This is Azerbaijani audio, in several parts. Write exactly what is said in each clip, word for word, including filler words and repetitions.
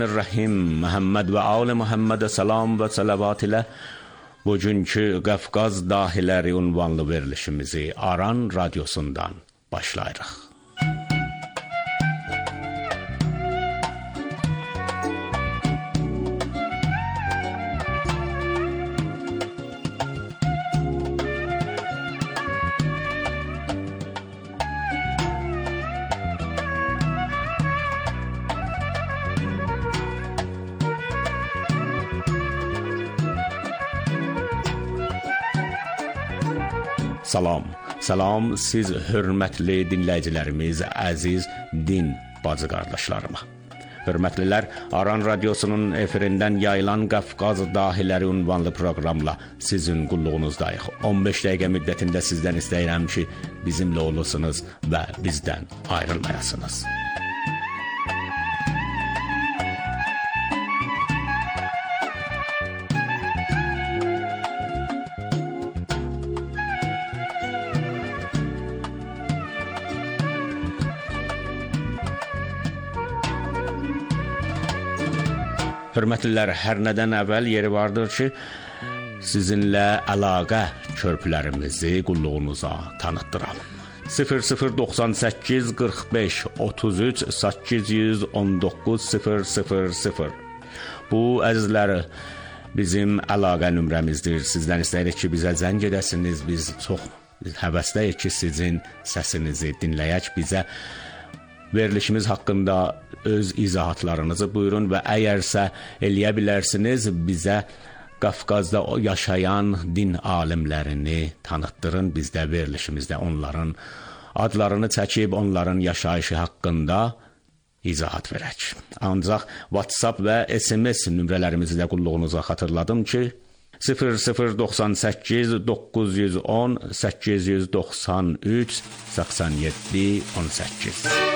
Rahim Muhammed və Ali Muhammedə salam və salavat ilə bugünkü Qafqaz dahiləri unvanlı verilişimizi Aran radyosundan başlayırıq. Salam, salam siz hörmətli dinləyicilərimiz, əziz din bacı qardaşlarıma. Hörmətlilər, Aran radyosunun efirindən yayılan Qafqaz dahiləri unvanlı proqramla sizin qulluğunuzdayıq. on beş dəqiqə müddətində sizdən istəyirəm ki, bizimlə olursunuz və bizdən ayrılmayasınız. Hörmətlilər, hər nədən əvvəl yeri vardır ki, sizinlə əlaqə körpülərimizi qulluğunuza tanıtdıralım. sıfır sıfır doxsan səkkiz qırx beş otuz üç səkkiz yüz on doqquz sıfır sıfır sıfır. Bu, əzizlər, bizim əlaqə nömrəmizdir. Sizdən istəyirik ki, bizə zəng edəsiniz. Biz çox həvəsləyik ki, sizin səsinizi dinləyək, bizə verilişimiz haqqında öz izahatlarınızı buyurun və əgərsə eləyə bilərsiniz, bizə Qafqazda yaşayan din alimlərini tanıtdırın. Biz də verilişimizdə onların adlarını çəkib, onların yaşayışı haqqında izahat verək. Ancaq WhatsApp və S M S nömrələrimizi də qulluğunuza xatırladım ki, sıfır sıfır doxsan səkkiz doqquz yüz on səkkiz yüz doxsan üç səksən yeddi on səkkiz.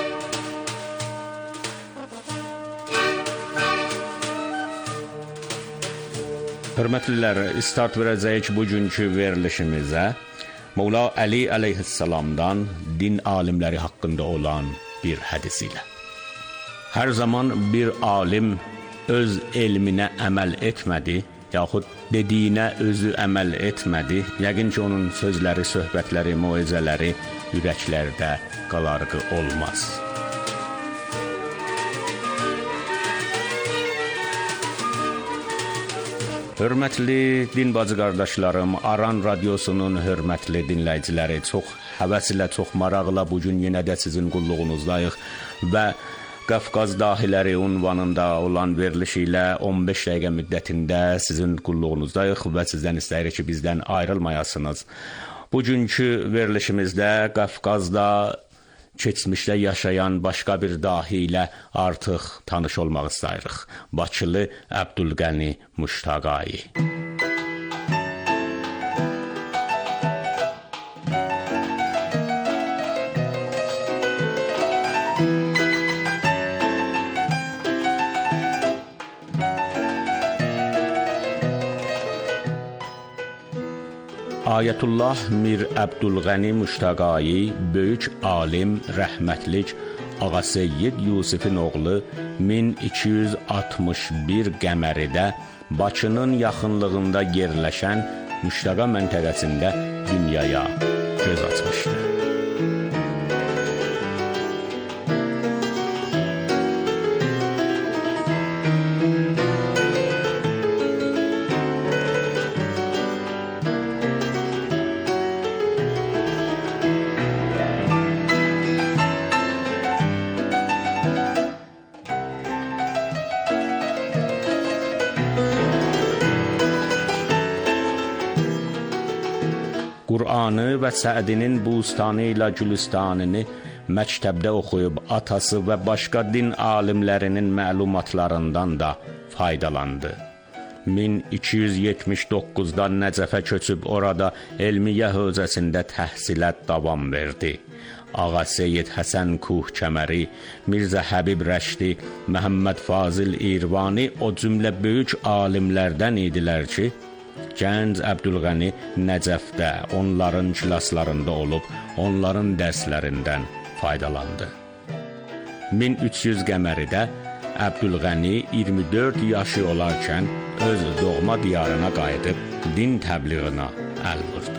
Hörmətlilər, start verəcəyik bugünkü verilişimizə Mevla Əli əleyhissalamdan din alimləri haqqında olan bir hədis ilə. Hər zaman bir alim öz elminə əməl etmədi, yaxud dediyinə özü əməl etmədi, yəqin ki, onun sözləri, söhbətləri, moizələri ürəklərdə qalarğı olmaz. Hörmətli din bacı qardaşlarım, Aran radyosunun hörmətli dinləyiciləri, çox həvəs ilə, çox maraqla bugün yenə də sizin qulluğunuzdayıq və Qafqaz dahiləri unvanında olan verilişi ilə on beş dəqiqə müddətində sizin qulluğunuzdayıq və sizdən istəyirik ki, bizdən ayrılmayasınız. Bugünkü verilişimizdə Qafqazda keçmişdə yaşayan başqa bir dahi ilə artıq tanış olmaq istəyirik. Bakılı Əbdülqəni Muştaqai. Ayətullah Mir Əbdülqəni Muştaqai, böyük alim, rəhmətlik Ağa Seyyid Yusifin oğlu min iki yüz altmış bir qəməridə Bakının yaxınlığında yerləşən Muştaqa məntəqəsində dünyaya göz açmışdır. Qur'anı və Səədinin Bustanı ilə Gülüstanını məktəbdə oxuyub atası və başqa din alimlərinin məlumatlarından da faydalandı. min iki yüz yetmiş doqquzda Nəcəfə köçüb orada elmiyyə hövzəsində təhsilə davam verdi. Ağa Seyyid Həsən Kuh Kəməri, Mirzə Həbib Rəşdi, Məhəmməd Fazil İrvani o cümlə böyük alimlərdən idilər ki, Gənc Əbdülqəni Nəcəfdə onların kilaslarında olub, onların dərslərindən faydalandı. min üç yüz qəməridə Əbdülğəni iyirmi dörd yaşı olarkən öz doğma diyarına qayıdıb din təbliğinə əl vurdu.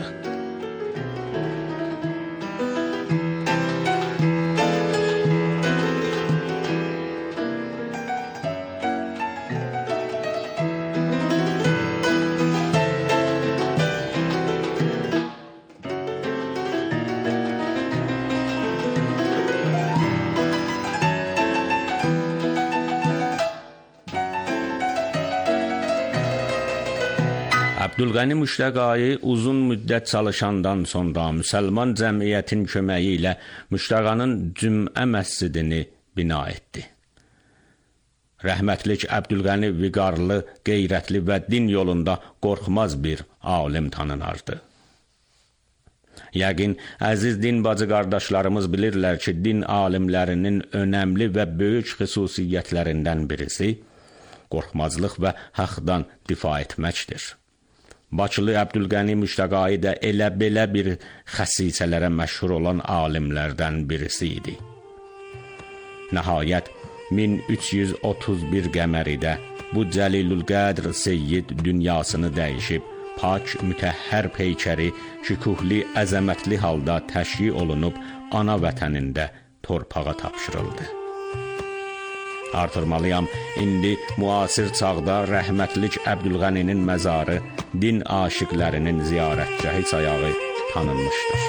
Əbdülğəni Müştəqayı uzun müddət çalışandan sonra müsəlman cəmiyyətin köməyi ilə Müştəqanın Cümə məscidini bina etdi. Rəhmətlik Əbdülğəni viqarlı, qeyrətli və din yolunda qorxmaz bir alim tanınardı. Yəqin, əziz din bacı qardaşlarımız bilirlər ki, din alimlərinin önəmli və böyük xüsusiyyətlərindən birisi qorxmazlıq və haqdan difa etməkdir. Bakılı Əbdülğəni Müştəqayı da elə belə bir xəssisələrə məşhur olan alimlərdən birisi idi. Nəhayət, min üç yüz otuz bir qəməridə bu Cəlilülqədr Seyyid dünyasını dəyişib, pak, mütəhhər peykəri, şükuhli, əzəmətli halda təşyi olunub, ana vətənində torpağa tapşırıldı. Artırmalıyam, indi müasir çağda rəhmətlik Əbdülğəninin məzarı din aşiqlərinin ziyarətgahı sayağı tanınmışdır.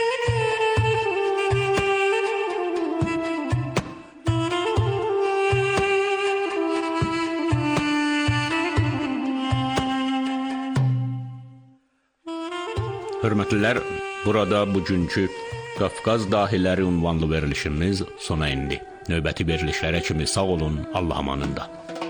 Hörmətlilər, burada bugünkü Qafqaz dahiləri ünvanlı verilişimiz sona indi. Növbəti verilişlərə kimi sağ olun, Allah amanında.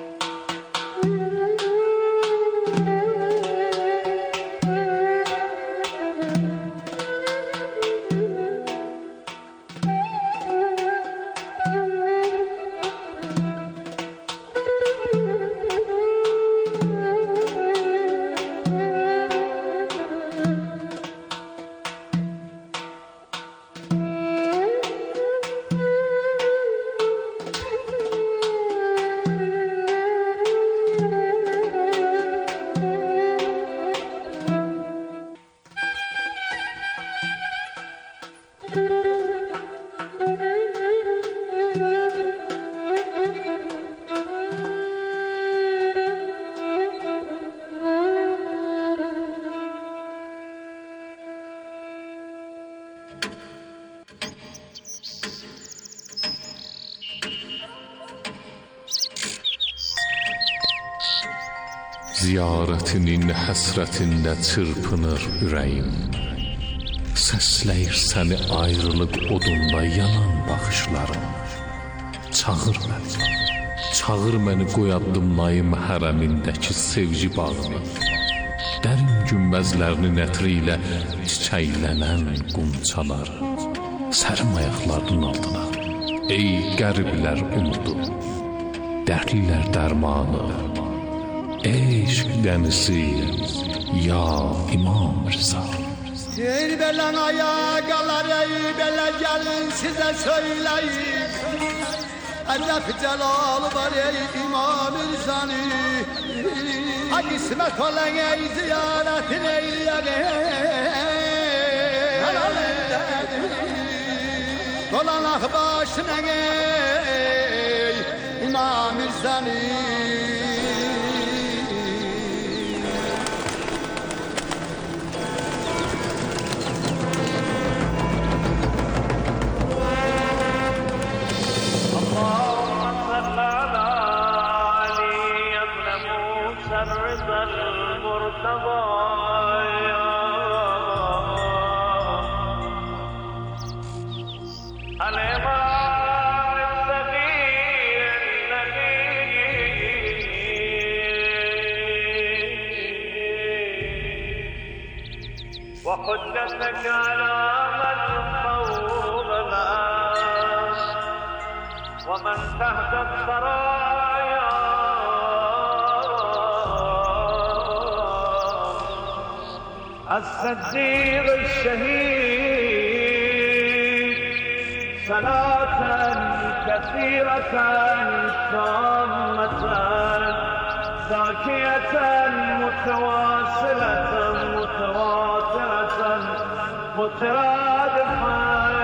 Ziyarətinin həsrətində çırpınır ürəyim. Səsləyir səni ayrılıq odunda yanan baxışlarım. Çağır məni, çağır məni qoyadımlayım hərəmindəki sevgi bağını. Dərin günbəzlərinin ətri ilə çiçəklənən qunçalar. Sərim ayaqlarının altına, ey qəriblər umudu, dərdlilər dərmanı. Eşq dənizi, ya İmam Rıza. Ey belən ayaqalar, ey belə gəlin sizə söyləyim. Əcəb cəlalı var ey İmam Rıza'nı. Ha qismət olan ey ziyarətin eyləyək. Dolanaq başına ey İmam Rıza'nı. وحجتك على من فوق الناس ومن تحت الثرايا الصديق الشهيد صلاة كثيرة تامة زاكية متواصلة متواترة مترادفة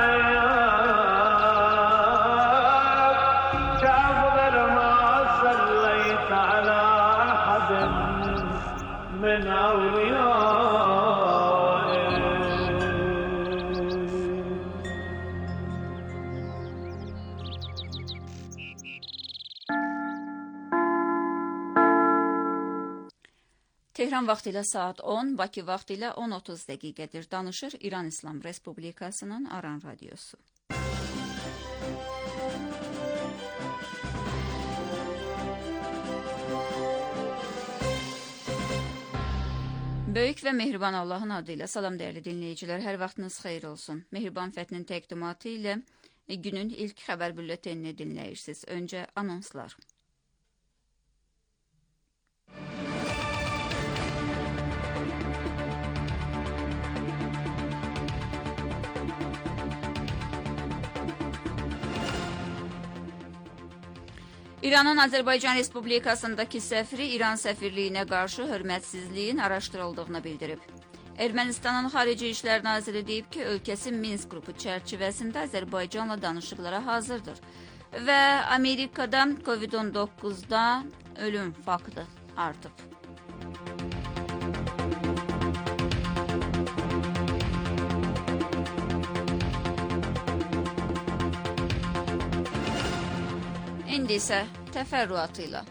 كأفضل ما صليت على أحد من أوليائه. Tehran vaxtı ilə saat on, Bakı vaxtı ilə on otuz dəqiqədir. Danışır İran İslam Respublikasının Aran Radiosu. Böyük və mehriban Allahın adıyla salam dəyərli dinləyicilər, hər vaxtınız xeyir olsun. Mehriban Fətnin təqdimatı ilə günün ilk xəbər bülletenini dinləyirsiniz. Öncə anonslar. İranın Azərbaycan Respublikasındakı səfiri İran səfirliyinə qarşı hörmətsizliyin araşdırıldığını bildirib. Ermənistanın Xarici İşlər Naziri deyib ki, ölkəsi Minsk qrupu çərçivəsində Azərbaycanla danışıqlara hazırdır və Amerikada kovid on doqquzda ölüm faktı artıb. İndi isə təfərrüatıyla.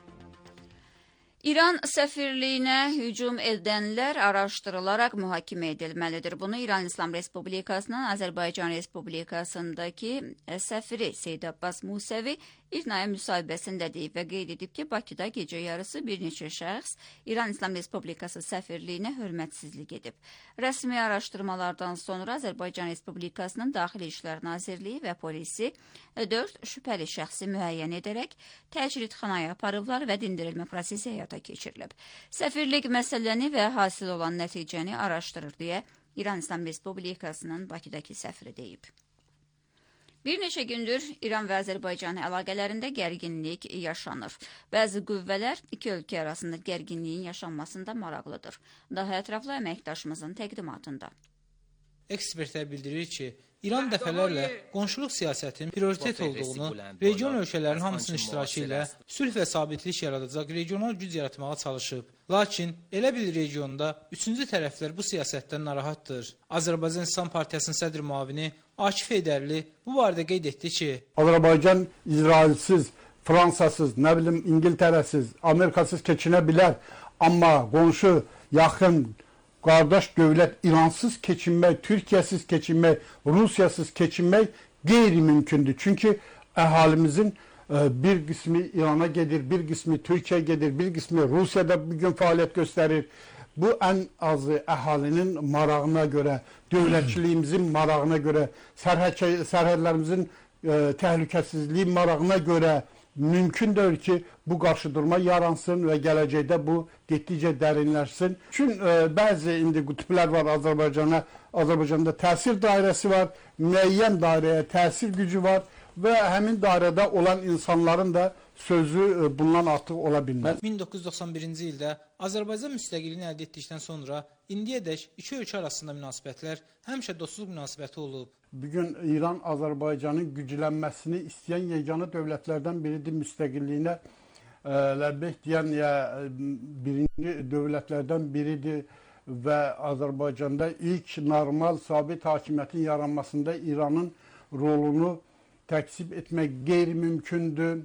İran səfirliyinə hücum edənlər araşdırılaraq mühakimə edilməlidir. Bunu İran İslam Respublikasının Azərbaycan Respublikasındakı səfiri Seyyid Abbas Musevi İrnaya müsahibəsində deyib və qeyd edib ki, Bakıda gecə yarısı bir neçə şəxs İran İslam Respublikası səfirliyinə hörmətsizlik edib. Rəsmi araşdırmalardan sonra Azərbaycan Respublikasının Daxili İşlər Nazirliyi və polisi dörd şübhəli şəxsi müəyyən edərək təcridxanaya aparıblar və dindirilmə prosesi həyata keçirilib. Səfirlik məsələni və hasil olan nəticəni araşdırır deyə İran İslam Respublikasının Bakıdakı səfiri deyib. Bir neçə gündür İran və Azərbaycan əlaqələrində gərginlik yaşanır. Bəzi qüvvələr iki ölkə arasında gərginliyin yaşanmasında maraqlıdır. Daha ətraflı əməkdaşımızın təqdimatında. Ekspertlər bildirir ki, İran dəfələrlə qonşuluq siyasətinin prioritet olduğunu, region ölkələrin hamısının iştirakı ilə sülh və sabitlik yaradacaq regional güc yaratmağa çalışıb. Lakin elə bir regionda üçüncü tərəflər bu siyasətdən narahatdır. Azərbaycan İslam Partiyasının sədr müavini Akif Heydərli bu barədə qeyd etdi ki, Azərbaycan İsrailsiz, Fransasız, nə bilim İngiltərəsiz, Amerikasız keçinə bilər, amma qonşu, yaxın, qardaş dövlət İransız keçinmək, Türkiyəsiz keçinmək, Rusiyasız keçinmək qeyri-mümkündür. Çünki əhalimizin bir qismi İrana gedir, bir qismi Türkiyəyə gedir, bir qismi Rusiyada bugün fəaliyyət göstərir. Bu ən azı əhalinin marağına görə, dövlətçiliyimizin marağına görə, sərhədlərimizin təhlükəsizliyi marağına görə mümkün deyil ki, bu qarşıdurma yaransın və gələcəkdə bu getdikcə dərinləşsin. Çünki bəzi indi qütblər var Azərbaycana, Azərbaycanda təsir dairəsi var, müəyyən dairəyə təsir gücü var və həmin dairədə olan insanların da sözü bundan artıq ola bilməz. min doqquz yüz doxsan birinci ildə Azərbaycan müstəqilliyini əldə etdikdən sonra indiyədək iki ölkə arasında münasibətlər həmişə dostluq münasibəti olub. Bugün İran Azərbaycanın güclənməsini istəyən yeganə dövlətlərdən biridir, müstəqilliyinə ləbbeyh deyən ya birinci dövlətlərdən biridir və Azərbaycanda ilk normal sabit hakimiyyətin yaranmasında İranın rolunu təksib etmək qeyri-mümkündür.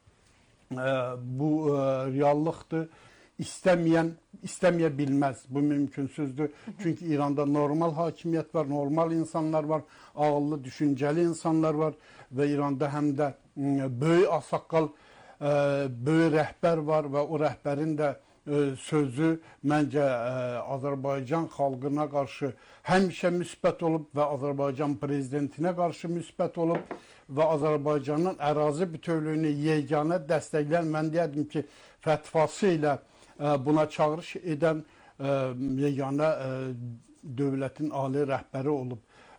Bu reallıqdır. İstəməyən, istəməyə bilməz. Bu mümkünsüzdür. Çünki İranda normal hakimiyyət var, normal insanlar var, ağıllı, düşüncəli insanlar var və İranda həm də böyük ağsaqqal, böyük rəhbər var və o rəhbərin də sözü məncə Azərbaycan xalqına qarşı həmişə müsbət olub və Azərbaycan prezidentinə qarşı müsbət olub və Azərbaycanın ərazi bütövlüyünü yeganə dəstəkləyən, mən deyərdim ki, fətvası ilə buna çağırış edən yeganə dövlətin ali rəhbəri olub.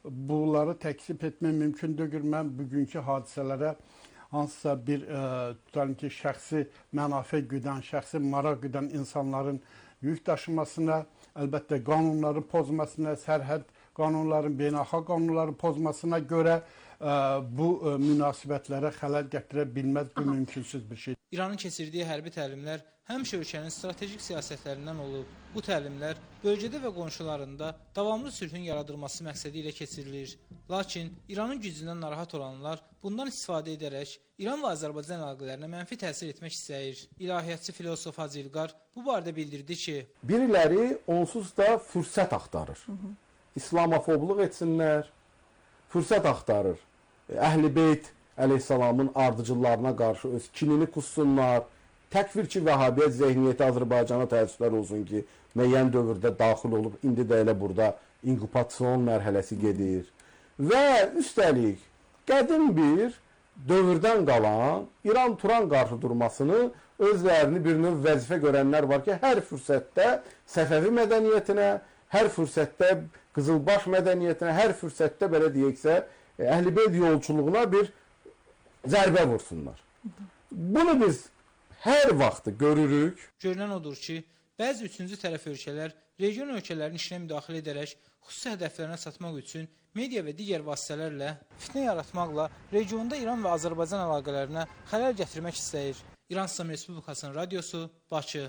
bunları təksib etmək mümkün deyil. Mən bugünkü hadisələrə hansısa bir e, tutalım ki, şəxsi mənafe güdən, şəxsi maraq güdən insanların yük daşımasına, əlbəttə qanunların pozmasına, sərhəd qanunların, beynəlxalq qanunların pozmasına görə ə, bu ə, münasibətlərə xələl gətirə bilməz, bu Aha. mümkünsüz bir şey. İranın keçirdiyi hərbi təlimlər həmişə ölkənin strategik siyasətlərindən olub. Bu təlimlər bölgədə və qonşularında davamlı sülhün yaradılması məqsədi ilə keçirilir. Lakin İranın gücündən narahat olanlar bundan istifadə edərək İran və Azərbaycan əlaqələrinə mənfi təsir etmək istəyir. İlahiyyatçı filosof Hacı İlqar bu barədə bildirdi ki, biriləri onsuz da fürsət axtarır. Hı -hı. İslamofobluq etsinlər, fürsət axtarır. Əhl-i Beyt əleyhissalamın ardıcıllarına qarşı öz kinini qussunlar. Təkfirçi vəhabiyyət zehniyyəti Azərbaycana təəssüflər olsun ki, müəyyən dövrdə daxil olub, indi də elə burada inkubasyon mərhələsi gedir. Və üstəlik, qədim bir dövrdən qalan İran-Turan qarşı durmasını özlərini bir növ vəzifə görənlər var ki, hər fürsətdə Səfəvi mədəniyyətinə, hər fürsətdə Qızılbaş mədəniyyətinə, hər fürsətdə belə deyəksə, Əhl-i Beyt yolçuluğuna bir zərbə vursunlar. Bunu biz hər vaxt görürük. Görünən odur ki, bəzi üçüncü tərəf ölkələr region ölkələrinin işinə müdaxilə edərək xüsusi hədəflərinə çatmaq üçün media və digər vasitələrlə fitnə yaratmaqla regionda İran və Azərbaycan əlaqələrinə xələl gətirmək istəyir. İran İslam Respublikasının radiosu, Bakı.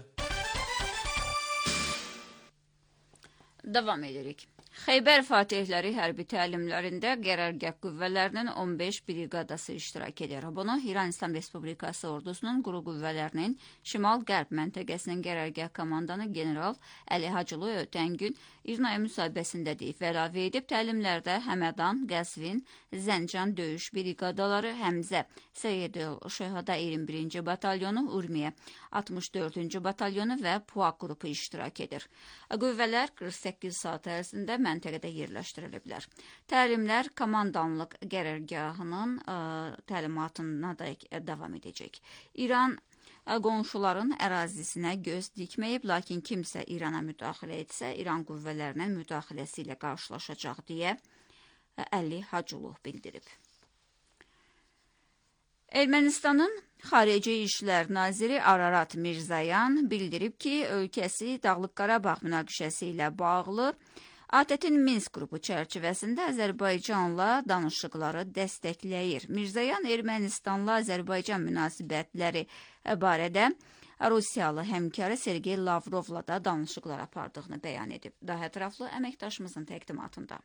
Davam edirik. Xeybər Fatihləri hərbi təlimlərində qərargah qüvvələrinin on beş briqadası iştirak edir. Bunu İran İslam Respublikası ordusunun quru qüvvələrinin şimal-qərb məntəqəsinin qərargah komandanı general Əli Hacılı ötən gün İrnaya müsahibəsində deyib və əlavə edib, təlimlərdə Həmədan, Qəzvin, Zəncan döyüş briqadaları, Həmzə, Seyyidül Şəhada iyirmi birinci batalyonu, Urmiyə altmış dördüncü batalyonu və Puaq qrupu iştirak edir. Qüvvələr qırx səkkiz saat ərzində məntəqədə yerləşdiriliblər. Təlimlər komandanlıq qərargahının ə, təlimatına da davam edəcək. İran qonşuların ərazisinə göz dikməyib, lakin kimsə İrana müdaxilə etsə, İran qüvvələrinin müdaxiləsi ilə qarşılaşacaq deyə Əli Hacılov bildirib. Ermənistanın Xarici İşlər Naziri Ararat Mirzayan bildirib ki, ölkəsi Dağlıq Qarabağ münaqişəsi ilə bağlı A T T-in Minsk qrupu çərçivəsində Azərbaycanla danışıqları dəstəkləyir. Mirzayan Ermənistanla Azərbaycan münasibətləri barədə Rusiyalı həmkarı Sergey Lavrovla da danışıqlar apardığını bəyan edib. Daha ətraflı əməkdaşımızın təqdimatında.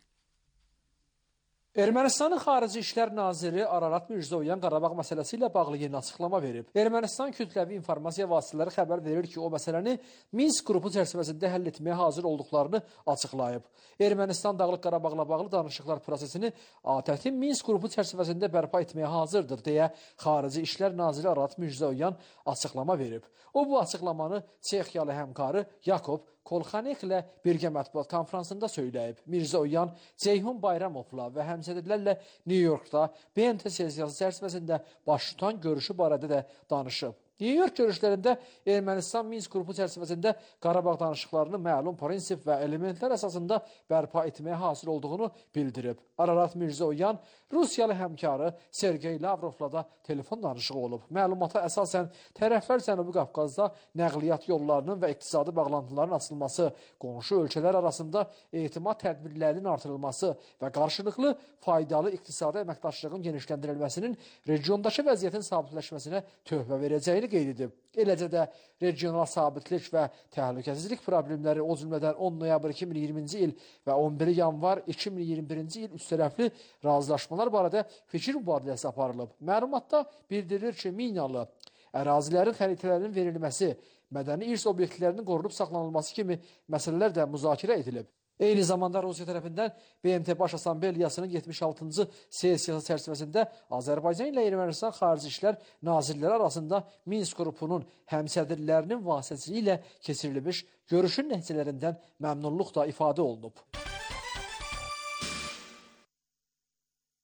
Ermənistanın Xarici İşlər Naziri Ararat Mirzoyan Qarabağ məsələsi ilə bağlı yeni açıqlama verib. Ermənistan kütləvi informasiya vasitələri xəbər verir ki, o məsələni Minsk qrupu çərçivəsində həll etməyə hazır olduqlarını açıqlayıb. Ermənistan Dağlıq Qarabağla bağlı danışıqlar prosesini A T T-in Minsk qrupu çərçivəsində bərpa etməyə hazırdır deyə Xarici İşlər Naziri Ararat Mirzoyan açıqlama verib. O bu açıqlamanı Çexiyalı həmkarı Yakob Kolxanek ilə birgə mətbuat konfransında söyləyib. Mirzoyan Ceyhun Bayramovla və həmsədrlərlə New Yorkda B M T sessiyası çərçivəsində baş tutan görüşü barədə də danışıb. New York görüşlərində Ermənistan Minsk qrupu çərçivəsində Qarabağ danışıqlarını məlum prinsip və elementlər əsasında bərpa etməyə hazır olduğunu bildirib. Ararat Mirzoyan Rusiyalı həmkarı Sergey Lavrovla da telefon danışığı olub. Məlumata əsasən tərəflər Cənubi Qafqazda nəqliyyat yollarının və iqtisadi bağlantıların açılması, qonşu ölkələr arasında etimad tədbirlərinin artırılması və qarşılıqlı faydalı iqtisadi əməkdaşlığın genişləndirilməsinin regiondakı vəziyyətin sabitləşməsinə töhfə verəcəyini qeyd edib. Eləcə də regional sabitlik və təhlükəsizlik problemləri, o cümlədən on noyabr iki min iyirminci il və on bir yanvar iki min iyirmi birinci il üç tərəfli razılaşmalar barədə fikir mübadiləsi aparılıb. Məlumatda bildirilir ki, minalı ərazilərin xəritələrinin verilməsi, mədəni irs obyektlərinin qorunub saxlanılması kimi məsələlər də müzakirə edilib. Eyni zamanda Rusiya tərəfindən B M T Baş Assambleyasının yetmiş altıncı sessiyası çərçivəsində Azərbaycan ilə Ermənistan Xarici İşlər Nazirləri arasında Minsk qrupunun həmsədrlərinin vasitəçiliyi ilə keçirilmiş görüşün nəticələrindən məmnunluq da ifadə olunub.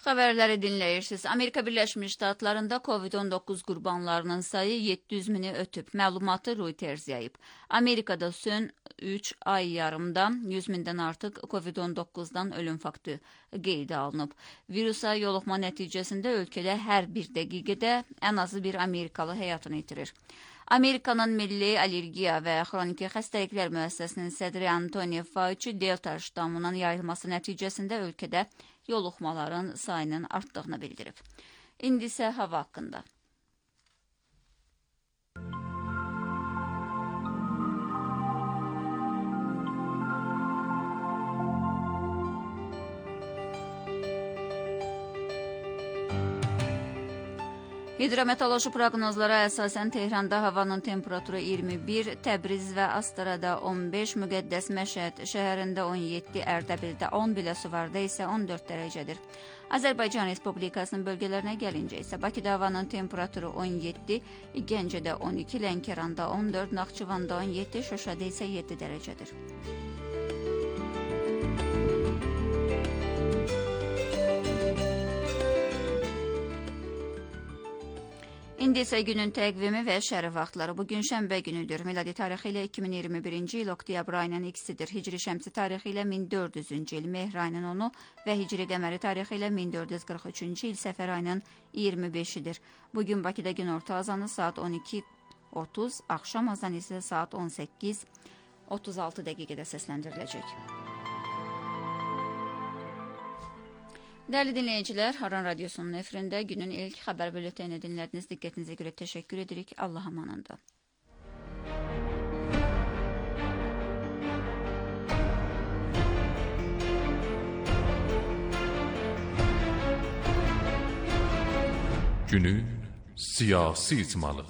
Xəbərləri dinləyirsiniz. Amerika Birləşmiş Ştatlarında Covid on doqquz qurbanlarının sayı yeddi yüz mini ötüb. Məlumatı Reuters yayıb. Amerikada son üç ay yarımda yüz mindən artıq Covid on doqquzdan ölüm faktı qeydə alınıb. Virusa yoluxma nəticəsində ölkədə hər bir dəqiqədə ən azı bir Amerikalı həyatını itirir. Amerikanın Milli Allergiya və Xroniki Xəstəliklər Müəssisəsinin sədri Anthony Fauci Delta ştamının yayılması nəticəsində ölkədə yoluxmaların sayının artdığını bildirib. İndi isə hava haqqında. Hidrometeoroloji proqnozlara əsasən Tehranda havanın temperaturu iyirmi bir, Təbriz və Astarada on beş, Müqəddəs Məşəd şəhərində on yeddi, Ərdəbildə on, Biləsuvarda isə on dörd dərəcədir. Azərbaycan Respublikasının bölgələrinə gəlincə isə Bakıda havanın temperaturu on yeddi, Gəncədə on iki, Lənkəranda on dörd, Naxçıvanda on yeddi, Şuşada isə yeddi dərəcədir. İndi isə günün təqvimi və şəhər vaxtları. Bugün şənbə günüdür. Miladi tarixi ilə iki min iyirmi birinci il oktyabr ayının ikisidir. Hicri şəmsi tarixi ilə min dörd yüzüncü il mehr ayının onu və hicri qəməri tarixi ilə min dörd yüz qırx üçüncü il səfər ayının iyirmi beşidir. Bugün Bakıda gün orta azanı saat on iki otuz, axşam azanı isə saat on səkkiz otuz altı dəqiqədə səsləndiriləcək. Dəyərli dinləyicilər, Haran Radyosu'nun efirində günün ilk xəbər bülletini dinlədiniz. Diqqətinizə görə təşəkkür edirik. Allah amanında. Günün siyasi icmalı.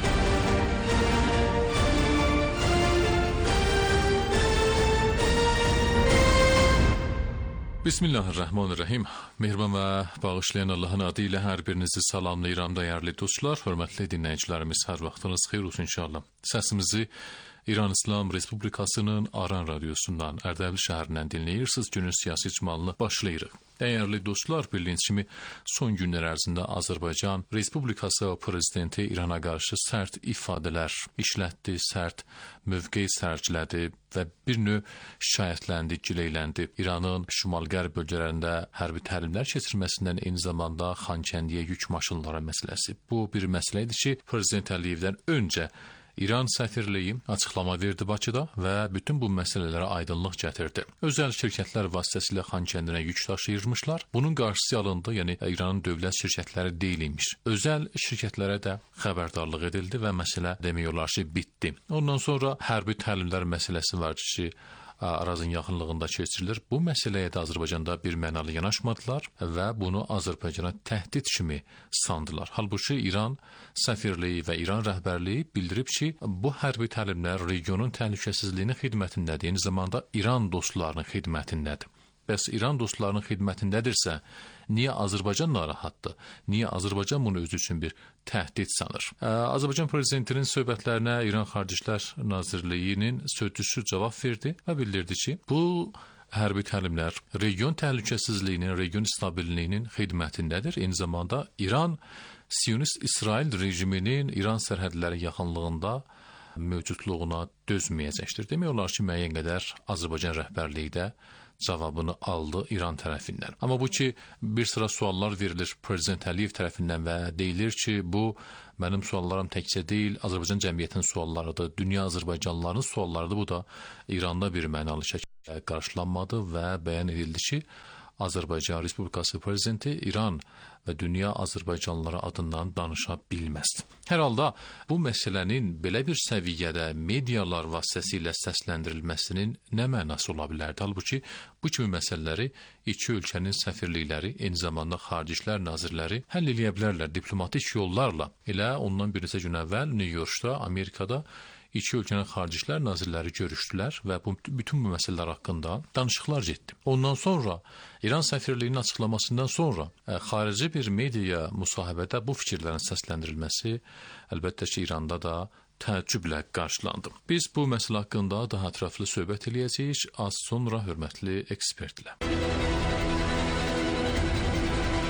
Bismillahirrahmanirrahim. Mehriban və bağışlayan Allahın adı ilə hər birinizi salamlayıram dəyərli dostlar, hörmətli dinləyicilərimiz, hər vaxtınız xeyir olsun inşallah. Səsimizi İran İslam Respublikasının Aran Radyosundan, Ərdəbil şəhərindən dinləyirsiniz. Günün siyasi icmalını başlayırıq. Dəyərli dostlar, bildiyiniz kimi son günlər ərzində Azərbaycan Respublikası prezidenti İrana qarşı sərt ifadələr işlətdi, sərt mövqe sərgilədi və bir növ şikayətləndi, gileyləndi. İranın şimal-qərb bölgələrində hərbi təlimlər keçirməsindən eyni zamanda Xankəndiyə yük maşınları məsələsi. Bu bir məsələ idi ki, Prezident Əliyevdən öncə İran səfirliyi açıqlama verdi Bakıda və bütün bu məsələlərə aydınlıq gətirdi. Özəl şirkətlər vasitəsilə Xankəndinə yük daşıyırmışlar. Bunun qarşısı alındı, yəni İranın dövlət şirkətləri deyilmiş. Özəl şirkətlərə də xəbərdarlıq edildi və məsələ demək olar ki, bitdi. Ondan sonra hərbi təlimlər məsələsi var ki, Arazın yaxınlığında keçirilir. Bu məsələyə də Azərbaycanda bir mənalı yanaşmadılar və bunu Azərbaycana təhdid kimi sandılar. Halbuki İran səfirliyi və İran rəhbərliyi bildirib ki, bu hərbi təlimlər regionun təhlükəsizliyinin xidmətindədir, eyni zamanda İran dostlarının xidmətindədir. Bəs İran dostlarının xidmətindədirsə, niyə Azərbaycan narahatdır? Niyə Azərbaycan bunu özü üçün bir təhdid sanır? Azərbaycan prezidentinin söhbətlərinə İran Xarici İşlər Nazirliyinin sözçüsü cavab verdi və bildirdi ki, bu hərbi təlimlər region təhlükəsizliyinin, region stabilliyinin xidmətindədir. Eyni zamanda İran Siyonist İsrail rejiminin İran sərhədləri yaxınlığında mövcudluğuna dözməyəcəkdir. Demək olar ki, müəyyən qədər Azərbaycan rəhbərliyi də cavabını aldı İran tərəfindən. Amma bu ki, bir sıra suallar verilir Prezident Əliyev tərəfindən və deyilir ki, bu mənim suallarım təkcə deyil, Azərbaycan cəmiyyətinin suallarıdır, dünya Azərbaycanlılarının suallarıdır. Bu da İranda bir mənalı şəkildə qarşılanmadı və bəyan edildi ki, Azərbaycan Respublikası prezidenti İran və dünya Azərbaycanlıları adından danışa bilməz. Hər halda bu məsələnin belə bir səviyyədə medialar vasitəsilə səsləndirilməsinin nə mənası ola bilərdi? Halbuki bu kimi məsələləri iki ölkənin səfirlikləri, eyni zamanda Xarici İşlər Nazirləri həll edə bilərlər diplomatik yollarla. Elə ondan bir neçə gün əvvəl New Yorkda, Amerikada İki ölkənin Xarici İşlər Nazirləri görüşdülər və bu, bütün bu məsələlər haqqında danışıqlar getdi. Ondan sonra İran səfirliyinin açıqlamasından sonra ə, xarici bir media müsahibədə bu fikirlərin səsləndirilməsi əlbəttə ki, İranda da təəccüblə qarşılandı. Biz bu məsələ haqqında daha ətraflı söhbət eləyəcəyik az sonra hörmətli ekspertlə.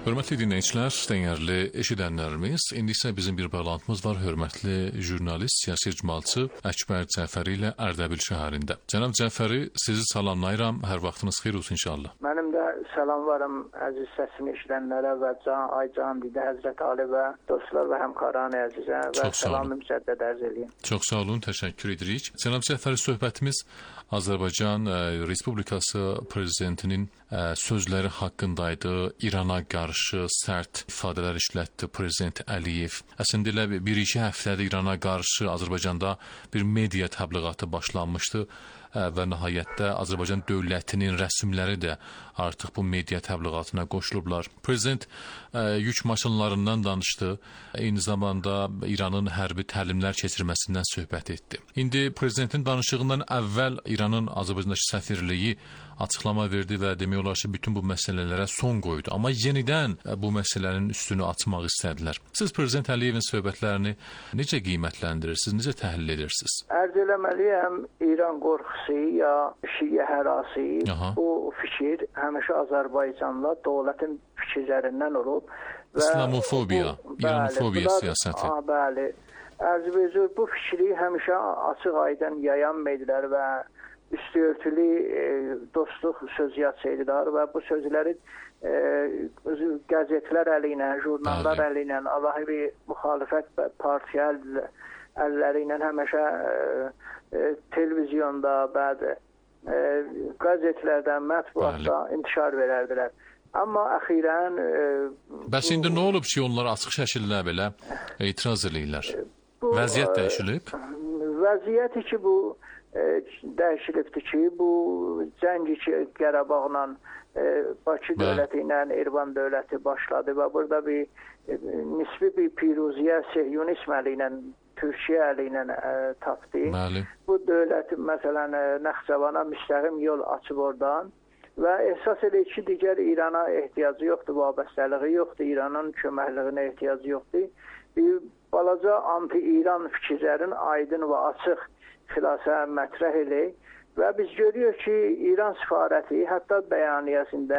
Hörmətli dinləyicilər, dəyərli eşidənlərimiz, indi isə bizim bir bağlantımız var hörmətli jurnalist, siyasi icmalçı Əkbər Cəfəri ilə Ərdəbil şəhərində. Cənab Cəfəri, sizi salamlayıram, hər vaxtınız xeyir olsun inşallah. Mənim də salamlarım əziz səsini eşidənlərə və Can Aycan Didə Həzrət Ali və dostlar və həmkarlarına əzizə və salamı müsəddəd ərz edeyim. Çox sağ olun, təşəkkür edirik. Cənab Cəfəri, söhbətimiz Azərbaycan Respublikası prezidentinin sözləri haqqındaydı. İrana qarşı sərt ifadələr işlətdi prezident Əliyev. Əslində elə bir-iki həftədir İrana qarşı Azərbaycanda bir media təbliğatı başlanmışdı və nəhayətdə Azərbaycan dövlətinin rəsmiləri də artıq bu media təbliğatına qoşulublar. Prezident yük maşınlarından danışdı, eyni zamanda İranın hərbi təlimlər keçirməsindən söhbət etdi. İndi prezidentin danışığından əvvəl İranın Azərbaycandakı səfirliyi açıqlama verdi və demək olar ki, bütün bu məsələlərə son qoydu. Amma yenidən bu məsələnin üstünü açmaq istədilər. Siz prezident Əliyevin söhbətlərini necə qiymətləndirirsiniz, necə təhlil edirsiniz? Ərz eləməliyəm, İran qorxusu ya şiə hərası, bu fikir həmişə Azərbaycanla dövlətin fikirlərindən olub. İslamofobiya, İranofobiya siyasəti. Bəli, ərz-i bu fikri həmişə açıq aydın yayan medlər və üstü örtülü e, dostluq sözyaçılar və bu sözləri e, qəzetlər əli ilə, jurnallar əli ilə, alahi müxalifət partiya əlləri ilə həmişə e, e, televizyonda, bəzi e, qəzetlərdə, mətbuatda intişar verərdilər. Amma əxirən... E, Bəs indi nə olub ki, onlar açıq şəkildə belə etiraz edirlər? Vəziyyət dəyişilib? Vəziyyət ki, bu dəyişilibdir ki, bu Cəngi Qarabağla Bakı dövləti ilə Ervan dövləti başladı və burada bir nisbi bir piruziyyə Sehyonizm əli ilə, Türkiyə əli ilə tapdı. Bəli. Bu dövlət məsələn Naxçıvana müstəqim yol açıb oradan və əsas elə ki, digər İrana ehtiyacı yoxdur, vabəstəliyi yoxdur, İranın köməkliyinə ehtiyacı yoxdur. Bir balaca anti-İran fikirlərin aydın və açıq xilasə mətrəh eləyir və biz görüyoruz ki, İran səfarəti hətta bəyaniyəsində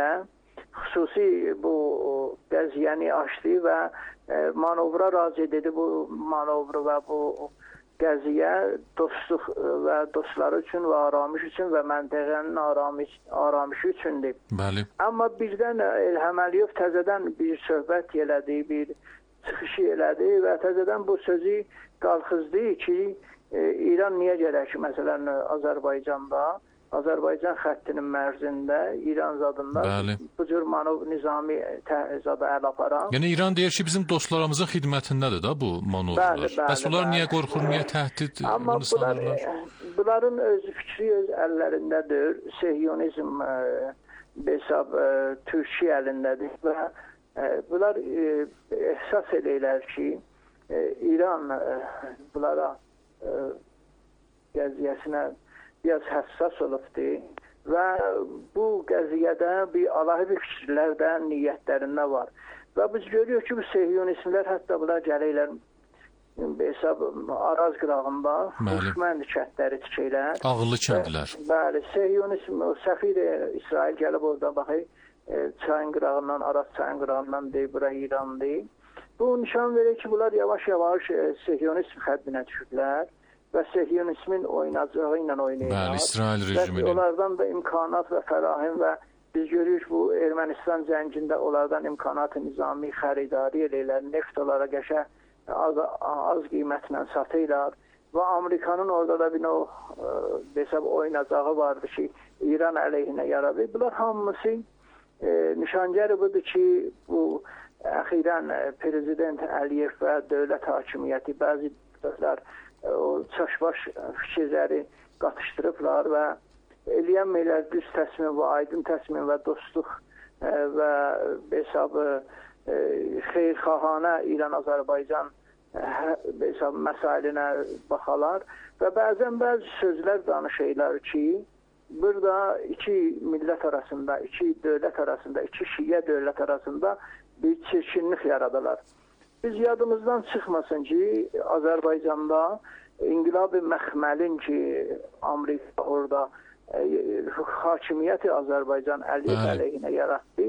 xüsusi bu qəziyyəni açdı və e, manovra razı dedi. Bu manovru və bu qəziyyə dostluq və dostları üçün və aramış üçün və məntəqənin aramış, aramışı üçündür. Bəli. Amma birdən İlham Əliyev təzədən bir söhbət elədi, bir çıxış elədi və təzədən bu sözü qalxızdı ki, İran niyə gərək ki, məsələn, Azərbaycanda, Azərbaycan xəttinin mərzində, İran zadında Bəli. bu cür manov nizami zada əl aparan. Yəni İran deyir ki, bizim dostlarımızın xidmətindədir da bu manovlar. Bəli, bəli, Bəs onlar bəli. niyə qorxur, niyə təhdid Amma bunlar, bunların öz fikri öz əllərindədir. Sehyonizm hesab Türkiyə əlindədir və bunlar ehsas edirlər ki, İran bunlara qəziyyəsinə biraz həssas olubdur və bu qəziyyədə bir alahi bir fikirlər də niyyətlərində var. Və biz görüyoruz ki, bu sehyonistlər hətta bunlar gəlirlər hesab Araz qırağında düşmən kəndləri tikirlər. Ağıllı kəndlər. Bəli, sehyonizm, səfir İsrail gəlib orada baxır, çayın qırağından, Araz çayın qırağından deyib, bura İrandır. Bu nişan verir ki, bunlar yavaş-yavaş sehyonizm xəddinə düşüblər və sehyonizmin oynacağı ilə oynayırlar. Bəli, İsrail rejiminin. Onlardan da imkanat və fərahim və biz görürük bu Ermənistan zəngində onlardan imkanat-ı nizami xəridari eləyirlər. Neft onlara qəşə az, az qiymətlə satırlar və Amerikanın orada da bir o hesab oynacağı vardı ki, İran əleyhinə yaradı. Bunlar hamısı e, nişangəri budur ki, bu əxirən prezident Əliyev və dövlət hakimiyyəti bəzi dövlətlər o çaşbaş fikirləri qatışdırıblar və eləyənməklər düz təsmin və aydın təsmin və dostluq və hesabı xeyirxahanə İran-Azərbaycan hesab məsailinə baxalar və bəzən bəzi sözlər danışırlar ki, burada iki millət arasında, iki dövlət arasında, iki şiə dövlət arasında bir çirkinlik yaradılar. Biz yadımızdan çıxmasın ki, Azərbaycanda İnqilab-ı Məxməlin ki, Amerika orada e, hakimiyyəti Azərbaycan Əliyev əleyhinə yaratdı.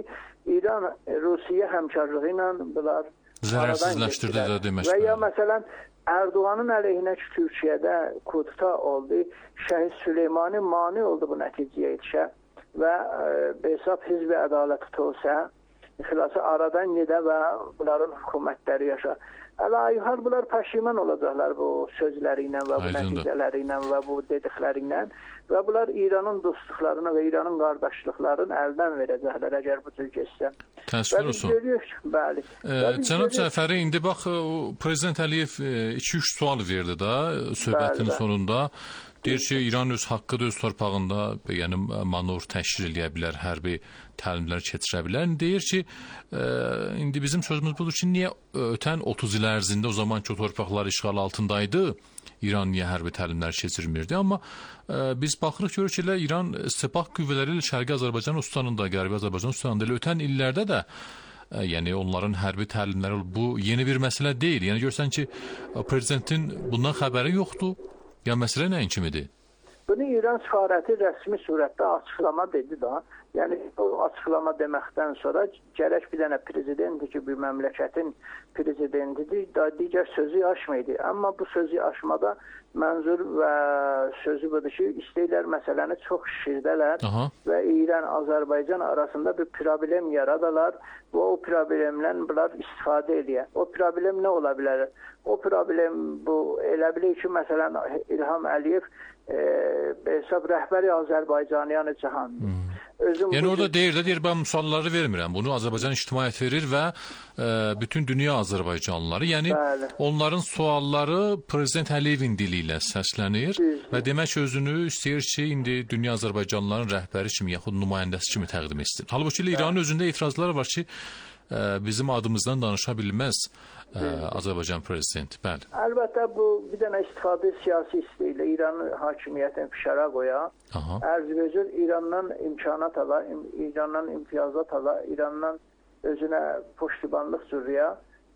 İran Rusiya həmkarlığı ilə bunlar zərərsizləşdirdi də demək. Və ya məsələn Erdoğan'ın əleyhinə ki, Türkiyədə kudeta oldu. Şəhid Süleymani mani oldu bu nəticəyə yetişə və hesab Hizb-i Ədalət Tosə xilası aradan gedə və bunların hökumətləri yaşa. Əlayhal bunlar pəşiman olacaqlar bu sözləri ilə və bu nəticələri ilə və bu dedikləri ilə və bunlar İranın dostluqlarını və İranın qardaşlıqlarını əldən verəcəklər əgər bu tür keçsə. Təəssüf olsun. Bəli. Cənab Cəfəri, indi bax Prezident Əliyev iki üç sual verdi də söhbətin sonunda. Deyir ki, İran öz haqqıdır, öz torpağında yəni manevr təşkil edə bilər, hərbi təlimlər keçirə bilər. Deyir ki, e, indi bizim sözümüz budur ki, niyə ötən otuz il ərzində o zaman ki, o torpaqlar işğal altındaydı, İran niyə hərbi təlimlər keçirmirdi? Amma e, biz baxırıq görürük ki, elə İran Sepah qüvvələri ilə Şərqi Azərbaycan ustanında, Qərbi Azərbaycan ustanında elə ötən illərdə də e, yəni onların hərbi təlimləri bu yeni bir məsələ deyil. Yəni görsən ki, prezidentin bundan xəbəri yoxdur. Ya məsələ nəyin kimidir? Bunu İran səfarəti rəsmi surətdə açıqlama dedi da. Yəni o açıqlama deməkdən sonra gərək bir dənə prezidenti ki, bir məmləkətin prezidentidir, da digər sözü aşmaydı. Amma bu sözü aşmada mənzur və sözü budur ki, istəyirlər məsələni çox şişirdələr və İran-Azərbaycan arasında bir problem yaradalar və o problemdən bunlar istifadə edir. O problem nə ola bilər? O problem bu elə bilir ki, məsələn İlham Əliyev e, hesab rəhbəri Azərbaycanyanı cahan. Hmm. Yəni orada deyir də, deyir ben sualları vermirəm. Bunu Azərbaycan ictimaiyyət verir və e, bütün dünya Azərbaycanlıları. Yəni bəli, onların sualları Prezident Əliyevin dili ilə səslənir Düzdür. Və demək özünü istəyir ki, indi dünya Azərbaycanlıların rəhbəri kimi yaxud nümayəndəsi kimi təqdim etsin. Halbuki İranın özündə etirazlar var ki, e, bizim adımızdan danışa bilməz e, Azərbaycan prezidenti. Bəli. Əlbəttə bu bir dənə istifadə siyasi istəyirlə İranın hakimiyyətini fişara qoya. Ərzvəcür İrandan imkanat ala, İrandan imtiyazat ala, İrandan özünə poştibanlıq zürriyə.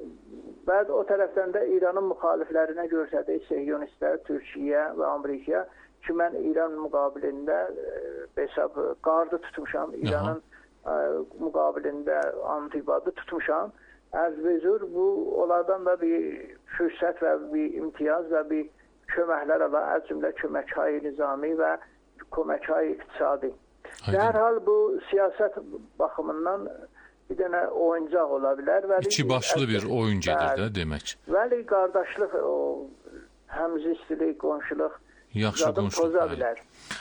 Və o tərəfdən də İranın müxaliflərinə göstərdiyi sehyonistlər Türkiyə və Amerikaya ki, mən İran müqabilində hesab qardı tutmuşam, İranın ə, müqabilində antibadı tutmuşam. Ərzvəcür bu onlardan da bir fürsət və bir imtiyaz və bir köməklər ala, az cümlə köməkhay nizami və köməkhay iqtisadi. Dərhal bu siyasət baxımından bir dənə oyuncaq ola bilər. İki başlı bir oyun gedir də demək. Vəli qardaşlıq, o həmzistlik, qonşuluq yaxşı qonşuluq poza bilər.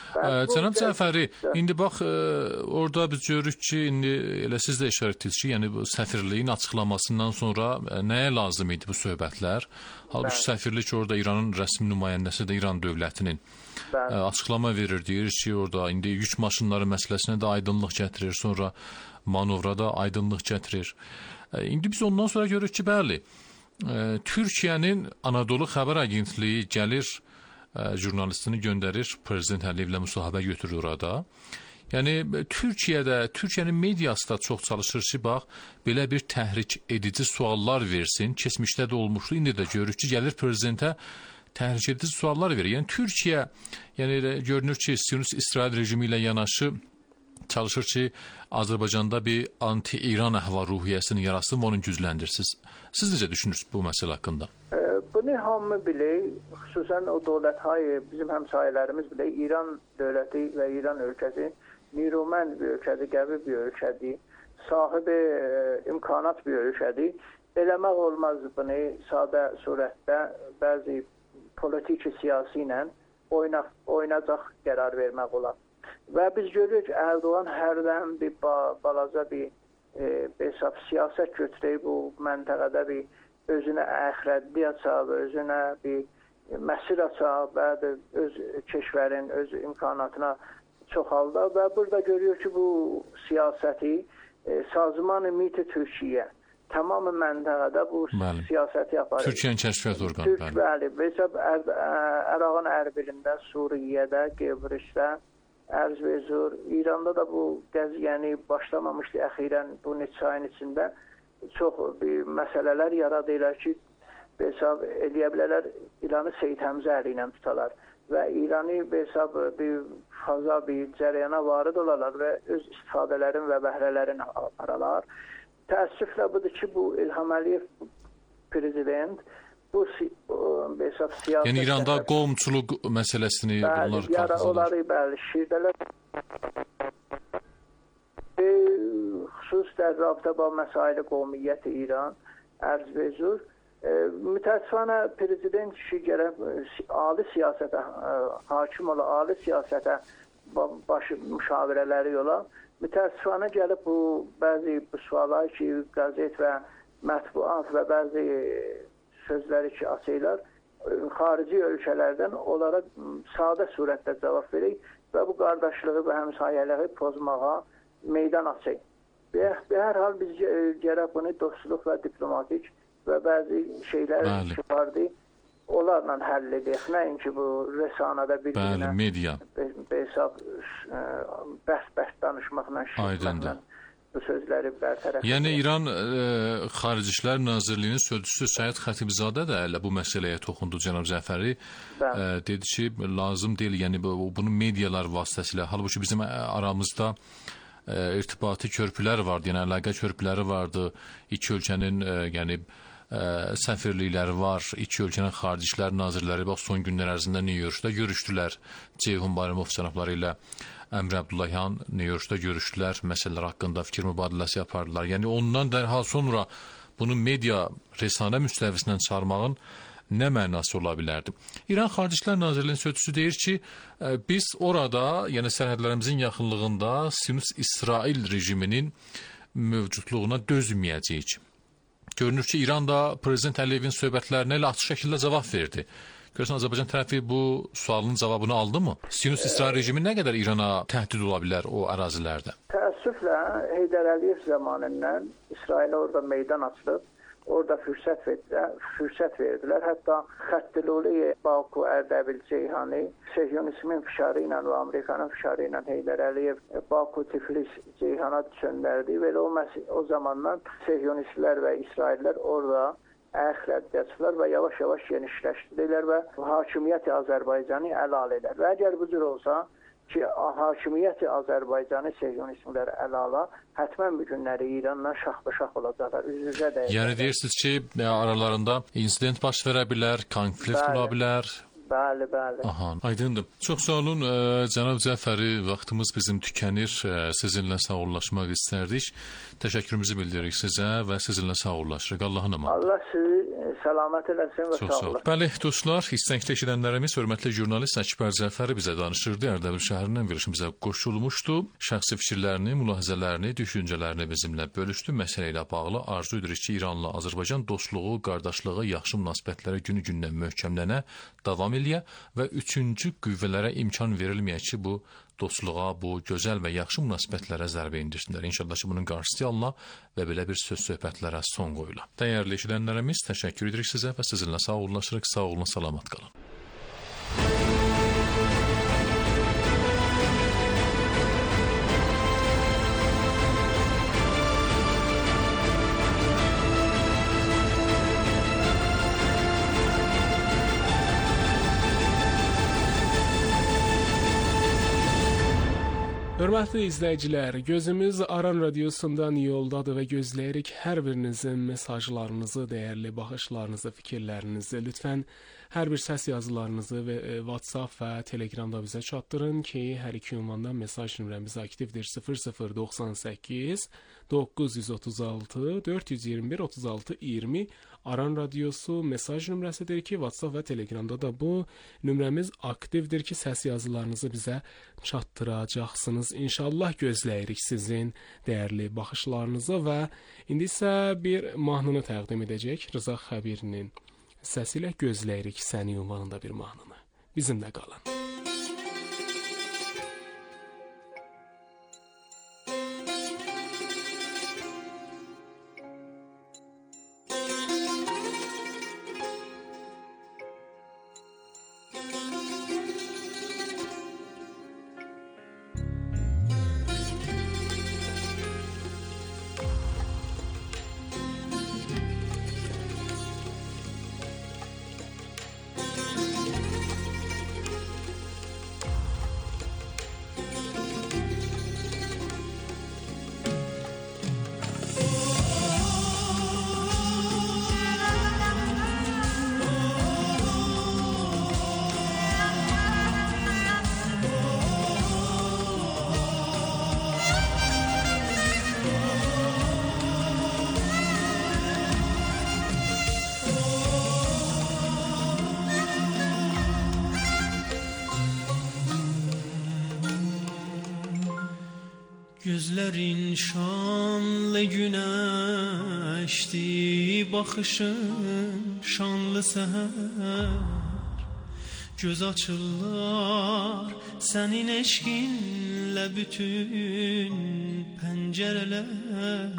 Cənab Cəfəri, indi bax e, orada biz görürük ki, indi elə siz də işarət etdiniz ki, yəni bu səfirliyin açıqlamasından sonra e, nəyə lazım idi bu söhbətlər? Halbuki səfirlik orada İranın rəsmi nümayəndəsi də İran dövlətinin e, açıqlama verir, deyir ki, orada indi yük maşınları məsələsinə də aydınlıq gətirir, sonra manovrada aydınlıq gətirir. E, indi biz ondan sonra görürük ki, bəli, e, Türkiyənin Anadolu Xəbər Agentliyi gəlir, e, jurnalistini göndərir, Prezident Əliyevlə müsahibə götürür orada. Yəni, Türkiyədə, Türkiyənin mediası da çox çalışır ki, bax, belə bir təhrik edici suallar versin. Keçmişdə də olmuşdu, indi də görürük ki, gəlir prezidentə təhrik edici suallar verir. Yəni, Türkiyə, yəni, görünür ki, Siyonist İsrail rejimi ilə yanaşı çalışır ki, Azərbaycanda bir anti-İran əhval-ruhiyyəsini yaratsın və onu gücləndirsiz. Siz necə düşünürsünüz bu məsələ haqqında? E, bunu hamı bilir, xüsusən o dövləthay, bizim həmsayələrimiz bilir, İran dövləti və İran ölkəsi niromən bir ölkədir, qəvi bir ölkədir, sahibi e, imkanat bir ölkədir. Eləmək olmaz bunu sadə surətdə bəzi politik siyasi ilə oynaq, oynacaq qərar vermək olar. Və biz görürük ki, Erdoğan hərdən bir ba balaca bir e, hesab siyasət götürəyib bu məntəqədə bir özünə əxrəddi açaq, özünə bir məsir açaq, bəzi öz keşvərin, öz imkanatına çoxalda və burada görürük ki, bu siyasəti e, Sazman-ı Mit-i Türkiyə tamamı məntəqədə bu bəli, siyasəti aparır. Türkiyənin kəşfiyyat orqanı. Türk, bəli. Hesab Ərağın Ərbilində, Suriyədə, Qebrişdə, Ərzvəcur, İranda da bu gəziyəni başlamamışdı əxirən bu neçə ayın içində çox bir məsələlər yaradırlar ki, hesab eləyə bilərlər İranı Seyid Həmzə əli ilə tutalar. və İrani hesab bir fazla bir cərəyana varid olarlar və öz istifadələrin və bəhrələrini aparalar. Təəssüflə budur ki, bu İlham Əliyev prezident bu hesab siyasət... Yəni İranda qovumçuluq məsələsini bunlar qarşılar. Onları bəli, şirdələr. Xüsus der rabitə ba məsaili qovmiyyəti İran ərz vezur. E, mütəəssifənə prezident kişi gərək ali siyasətə, e, hakim ola, ali siyasətə başı müşavirələri yola. Mütəəssifənə gəlib bu bəzi bu suallar ki, qəzet və mətbuat və bəzi sözləri ki, asıylar, xarici ölkələrdən onlara sadə surətdə cavab verək və bu qardaşlığı və həmsayəliyi pozmağa meydan açıq. Hər hal biz gərək bunu dostluq və diplomatik və bəzi şeylər ki vardı, onlarla həll edək. Nəinki bu rəsanədə bir-birinə hesab bəst-bəst danışmaqla, şirkməklə bu sözləri bərtərəf. Yəni İran e, Xarici İşlər Nazirliyinin sözçüsü Səid Xətibzadə də elə bu məsələyə toxundu cənab Cəfəri. E, dedi ki, lazım deyil, yəni bunu medialar vasitəsilə, halbuki bizim aramızda e, irtibati körpülər vardı, yəni əlaqə körpüləri vardı. İki ölkənin e, yəni e, səfirlikləri var, iki ölkənin Xarici İşlər Nazirləri bax son günlər ərzində New Yorkda görüşdülər. Ceyhun Bayramov cənabları ilə Əmr Abdullahian New Yorkda görüşdülər, məsələlər haqqında fikir mübadiləsi yapardılar. Yəni ondan dərhal sonra bunu media rəsanə müstəvisindən çıxarmağın nə mənası ola bilərdi? İran Xarici İşlər Nazirliyinin sözçüsü deyir ki, biz orada, yəni sərhədlərimizin yaxınlığında Sinus-İsrail rejiminin mövcudluğuna dözməyəcəyik. Görünür ki, İran da Prezident Əliyevin söhbətlərinə ilə açıq şəkildə cavab verdi. Görürsən, Azərbaycan tərəfi bu sualın cavabını aldı mı? Sinus-İsrail rejimi nə qədər İrana təhdid ola bilər o ərazilərdə? Təəssüflə Heydər Əliyev zamanından İsrailə orada meydan açılıb, orada fürsət verdilər, fürsət verdilər. Hətta Xəttəli, Baku, Ərdəbil, Ceyhani, Sehyonizmin fişarı ilə və Amerikanın fişarı ilə Heydər Əliyev Baku, Tiflis, Ceyhana çöndərdi və o, o zamandan Sehyonistlər və İsraillər orada əxlədəcəklər və yavaş-yavaş genişləşdirilər və hakimiyyəti Azərbaycanı ələ alırlar. Və əgər bu cür olsa ki, hakimiyyəti Azərbaycanı Sehyonistlər ələ ala, hətmən bu günləri İranla şax-başax olacaqlar, üz-üzə dəyəcəklər. Yəni deyirsiniz ki, aralarında insident baş verə bilər, konflikt ola bilər. Bəli, bəli. Aha, aydındır. Çox sağ olun, e, cənab Cəfəri, vaxtımız bizim tükənir, e, sizinlə sağollaşmaq istərdik. Təşəkkürümüzü bildiririk sizə və sizinlə sağollaşırıq. Allahın amanı. Allah sizi səlamət eləsin və sağ olun. Bəli, dostlar, İstəngdə eşidənlərimiz, hörmətli jurnalist Əkbər Cəfəri bizə danışırdı. Ərdəbil şəhərindən verilişimizə qoşulmuşdu. Şəxsi fikirlərini, mülahizələrini, düşüncələrini bizimlə bölüşdü. Məsələ ilə bağlı arzu edirik ki, İranla Azərbaycan dostluğu, qardaşlığı, yaxşı münasibətləri günü-gündən möhkəmlənə, davam eləyə və üçüncü qüvvələrə imkan verilməyək ki, bu dostluğa, bu gözəl və yaxşı münasibətlərə zərbə indirsinlər. İnşallah ki, bunun qarşısı alına və belə bir söz söhbətlərə son qoyula. Dəyərli eşidənlərimiz, təşəkkür edirik sizə və sizinlə sağollaşırıq. Sağ olun, salamat qalın. Hörmətli izləyicilər, gözümüz Aran radiosundan yoldadır və gözləyirik hər birinizin mesajlarınızı, dəyərli baxışlarınızı, fikirlərinizi. Lütfən hər bir səs yazılarınızı və WhatsApp və Telegramda bizə çatdırın ki, hər iki ünvandan mesaj nömrəmiz aktivdir. sıfır sıfır doxsan səkkiz doqquz yüz otuz altı dörd yüz iyirmi bir otuz altı iyirmi Aran radiosu mesaj nömrəsidir ki, WhatsApp və Telegramda da bu nömrəmiz aktivdir ki, səs yazılarınızı bizə çatdıracaqsınız. İnşallah gözləyirik sizin dəyərli baxışlarınızı və indi isə bir mahnını təqdim edəcək Rıza Xəbirinin səsi ilə gözləyirik səni ünvanında bir mahnını. Bizimlə qalın. Gözlerin şanlı güneşti, bakışın şanlı seher. Göz açırlar senin eşkinle bütün pencereler.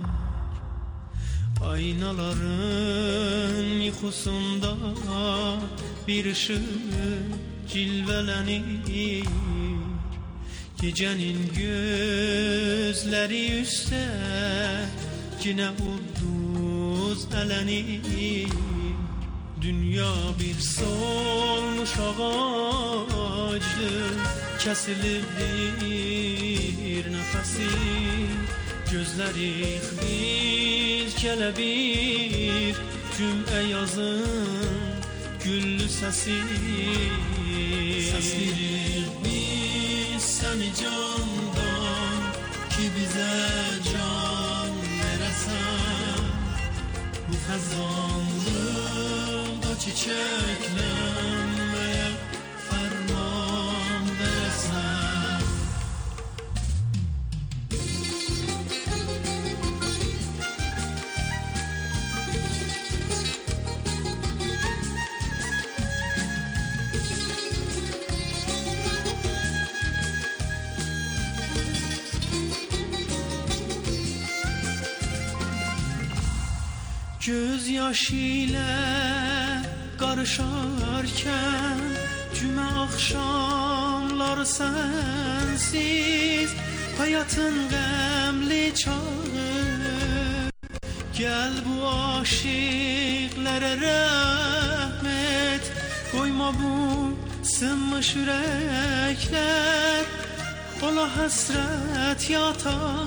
Aynaların yuxusunda bir ışık cilvelenir. Gecenin gözleri üstte yine ulduz elenir. Dünya bir solmuş ağacdır, kesilir bir nefesi. Gözleri bir kelebir, cümle yazın güllü sesi. Seslidir biz seni candan, ki bize can veresen. Bu fezanlıkta çiçeklenmeye ferman veresen. Göz yaşıyla karışarken cümle akşamlar sensiz, hayatın gemli çağı. Gel bu aşıklara rahmet, koyma bu sınmış yürekler, ola hasret yatağı.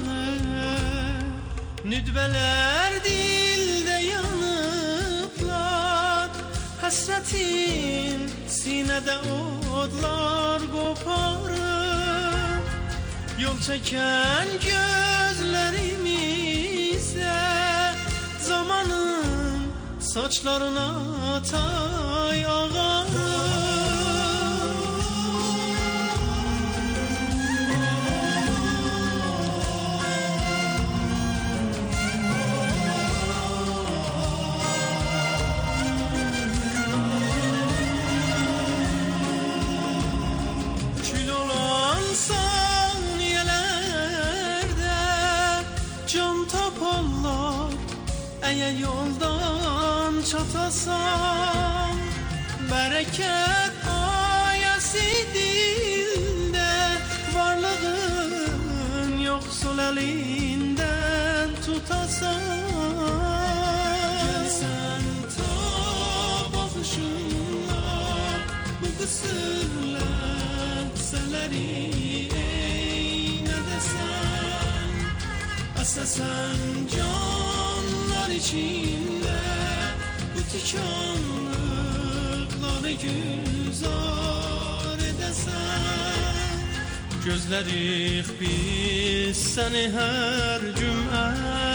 Nüdbeler dilde yanıplar, hasretin sinede odlar koparır. Yol çeken gözlerimize zamanın saçlarına tay ağarır. Eğer yoldan çatasan, bereket ayesi dilde, varlığın yoksul elinden tutasan. Gelsen ta bakışınla bu kısır lehzeleri eyne desen. Esesen canlar içinde bu tikanlıkları güzar edesen. Gözlerik biz seni her cümle.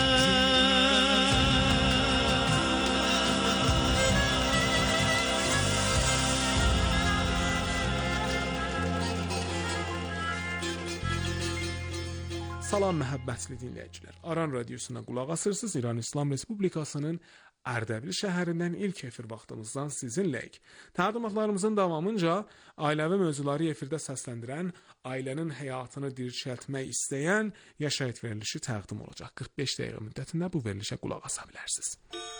Salam məhəbbətli dinləyicilər. Aran radiosuna qulaq asırsınız. İran İslam Respublikasının Ərdəbil şəhərindən ilk efir vaxtımızdan sizinləyik. Təqdimatlarımızın davamınca ailəvi mövzuları efirdə səsləndirən, ailənin həyatını dirçəltmək istəyən yaşayış verilişi təqdim olacaq. qırx beş dəqiqə müddətində bu verilişə qulaq asa bilərsiniz.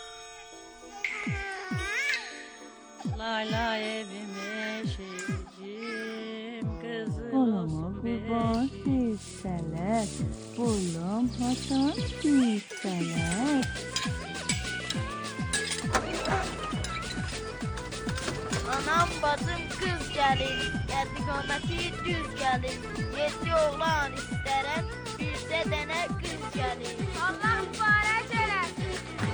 Layla evime şecim kızım olsun kurban hisseler, bulam hatan hisseler. Anam bacım kız gelin, geldi kometi düz gelin. Yedi oğlan isterem, bir de dene kız gelin. Allah mübarek eylesin.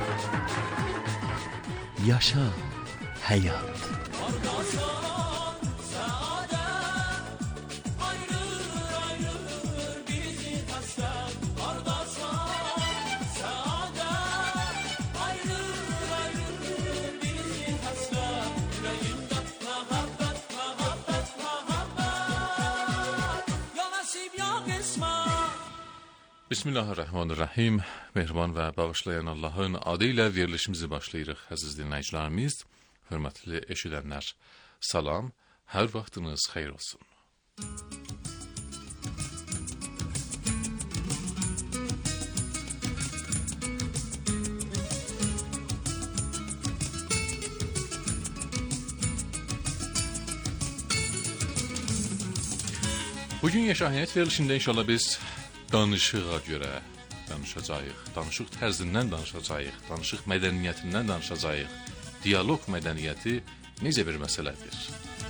Yaşa hayat. Bismillahirrahmanirrahim. Mehriban və bağışlayan Allahın adı ilə verilişimizi başlayırıq, əziz dinləyicilərimiz, hörmətli eşidənlər. Salam, hər vaxtınız xeyir olsun. Bugün Yaşahiyyət verilişində inşallah biz danışığa görə danışacağıq, danışıq tərzindən danışacağıq, danışıq mədəniyyətindən danışacağıq. Diyaloq mədəniyyəti necə bir məsələdir?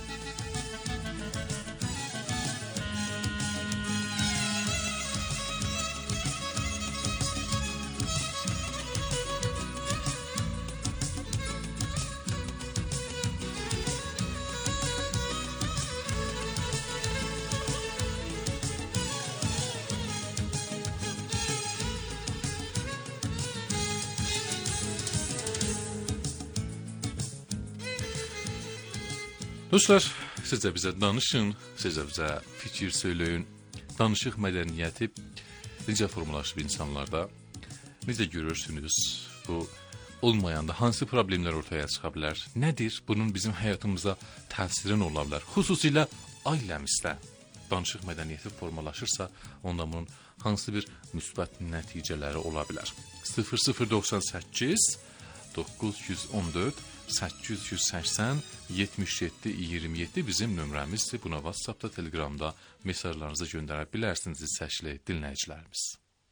Dostlar, siz də bizə danışın, siz də bizə fikir söyləyin. Danışıq mədəniyyəti necə formalaşıb insanlarda? Necə görürsünüz? Bu olmayanda hansı problemlər ortaya çıxa bilər? Nədir? Bunun bizim həyatımıza təsirin ola bilər. Xüsusilə ailəmizdə danışıq mədəniyyəti formalaşırsa, onda bunun hansı bir müsbət nəticələri ola bilər? sıfır sıfır doxsan səkkiz doqquz yüz on dörd səkkiz yüz səksən yetmiş yeddi iyirmi yeddi bizim nömrəmizdir. Buna WhatsAppda, Telegramda mesajlarınızı göndərə bilərsiniz səsli dinləyicilərimiz.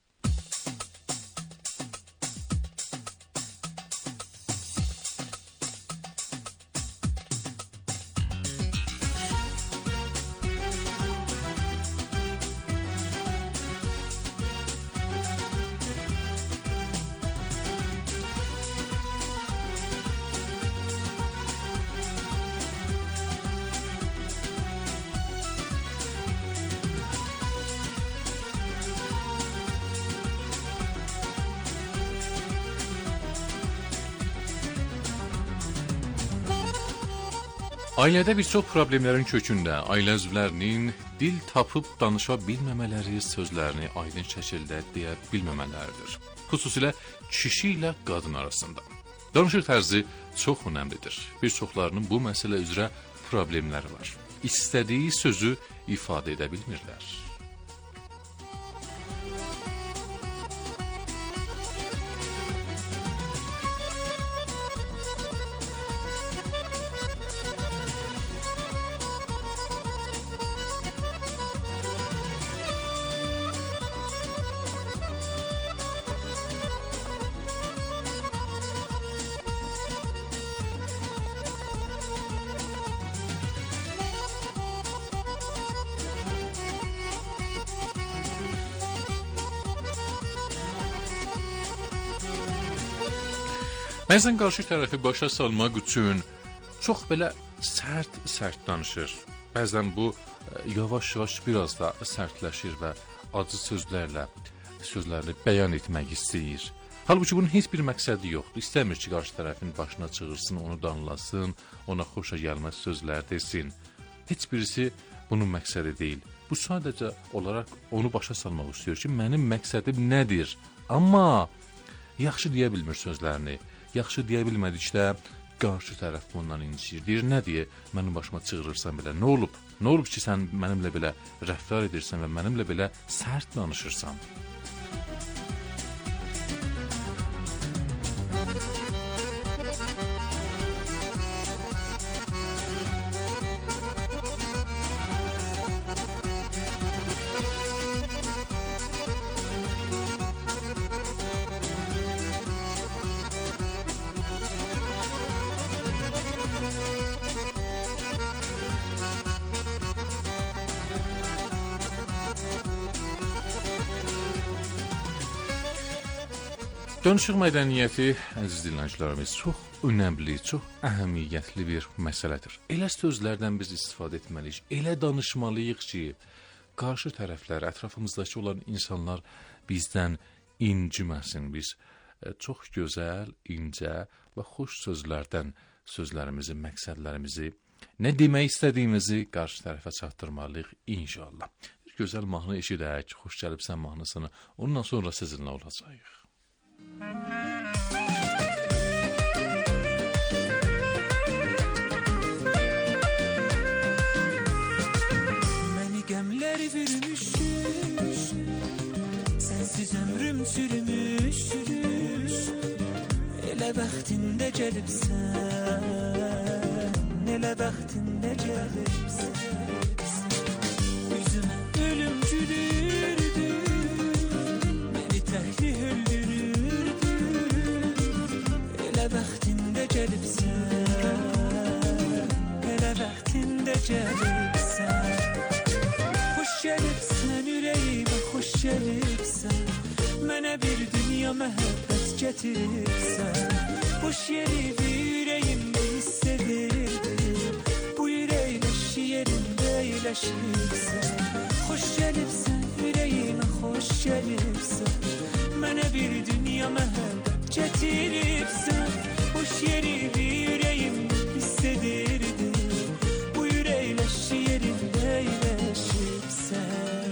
Ailədə bir çox problemlərin kökündə ailə üzvlərinin dil tapıb danışa bilməmələri, sözlərini aydın şəkildə deyə bilməmələridir. Xüsusilə kişi ilə qadın arasında. Danışıq tərzi çox önəmlidir. Bir çoxlarının bu məsələ üzrə problemləri var. İstədiyi sözü ifadə edə bilmirlər. Bəzən qarşı tərəfi başa salmaq üçün çox belə sərt-sərt danışır. Bəzən bu yavaş-yavaş biraz da sərtləşir və acı sözlərlə sözlərini bəyan etmək istəyir. Halbuki bunun heç bir məqsədi yoxdur. İstəmir ki, qarşı tərəfin başına çığırsın, onu danlasın, ona xoşa gəlməz sözlər desin. Heç birisi bunun məqsədi deyil. Bu sadəcə olaraq onu başa salmaq istəyir ki, mənim məqsədim nədir? Amma yaxşı deyə bilmir sözlərini. Yaxşı deyə bilmədikdə qarşı tərəf bundan incir. Deyir, nə deyə mənim başıma çığırırsan belə? Nə olub? Nə olub ki, sən mənimlə belə rəftar edirsən və mənimlə belə sərt danışırsan? Danışıq mədəniyyəti, əziz dinləyicilərimiz, çox önəmli, çox əhəmiyyətli bir məsələdir. Elə sözlərdən biz istifadə etməliyik, elə danışmalıyıq ki, qarşı tərəflər, ətrafımızdakı olan insanlar bizdən inciməsin. Biz çox gözəl, incə və xoş sözlərdən sözlərimizi, məqsədlərimizi, nə demək istədiyimizi qarşı tərəfə çatdırmalıyıq inşallah. gözəl mahnı eşidək, xoş gəlibsən mahnısını. Ondan sonra sizinlə olacağıq. Məni qəmləri bürümüş, sensiz ömrüm sürmüş, elə bəxtində gəlibsən, elə bəxtində gəlibsən. Üzümə ölüm gülürdü, məni təhli öldürürdü, elə bəxtində gəlibsən, elə bəxtində gəlibsən. Xoş gəlibsən ürəyimə, xoş gəlibsən, mənə bir dünya məhəbbət gətiribsən. Boş yeri bir ürəyimdə hiss edirdim, bu ürəkləşi yerində iyiləşibsən. Xoş gəlibsən ürəyimə, xoş gəlibsən, mənə bir dünya məhəbbət gətiribsən. Boş yeri bir ürəyimdə hiss edirdim, bu ürəkləşi yerində iyiləşibsən.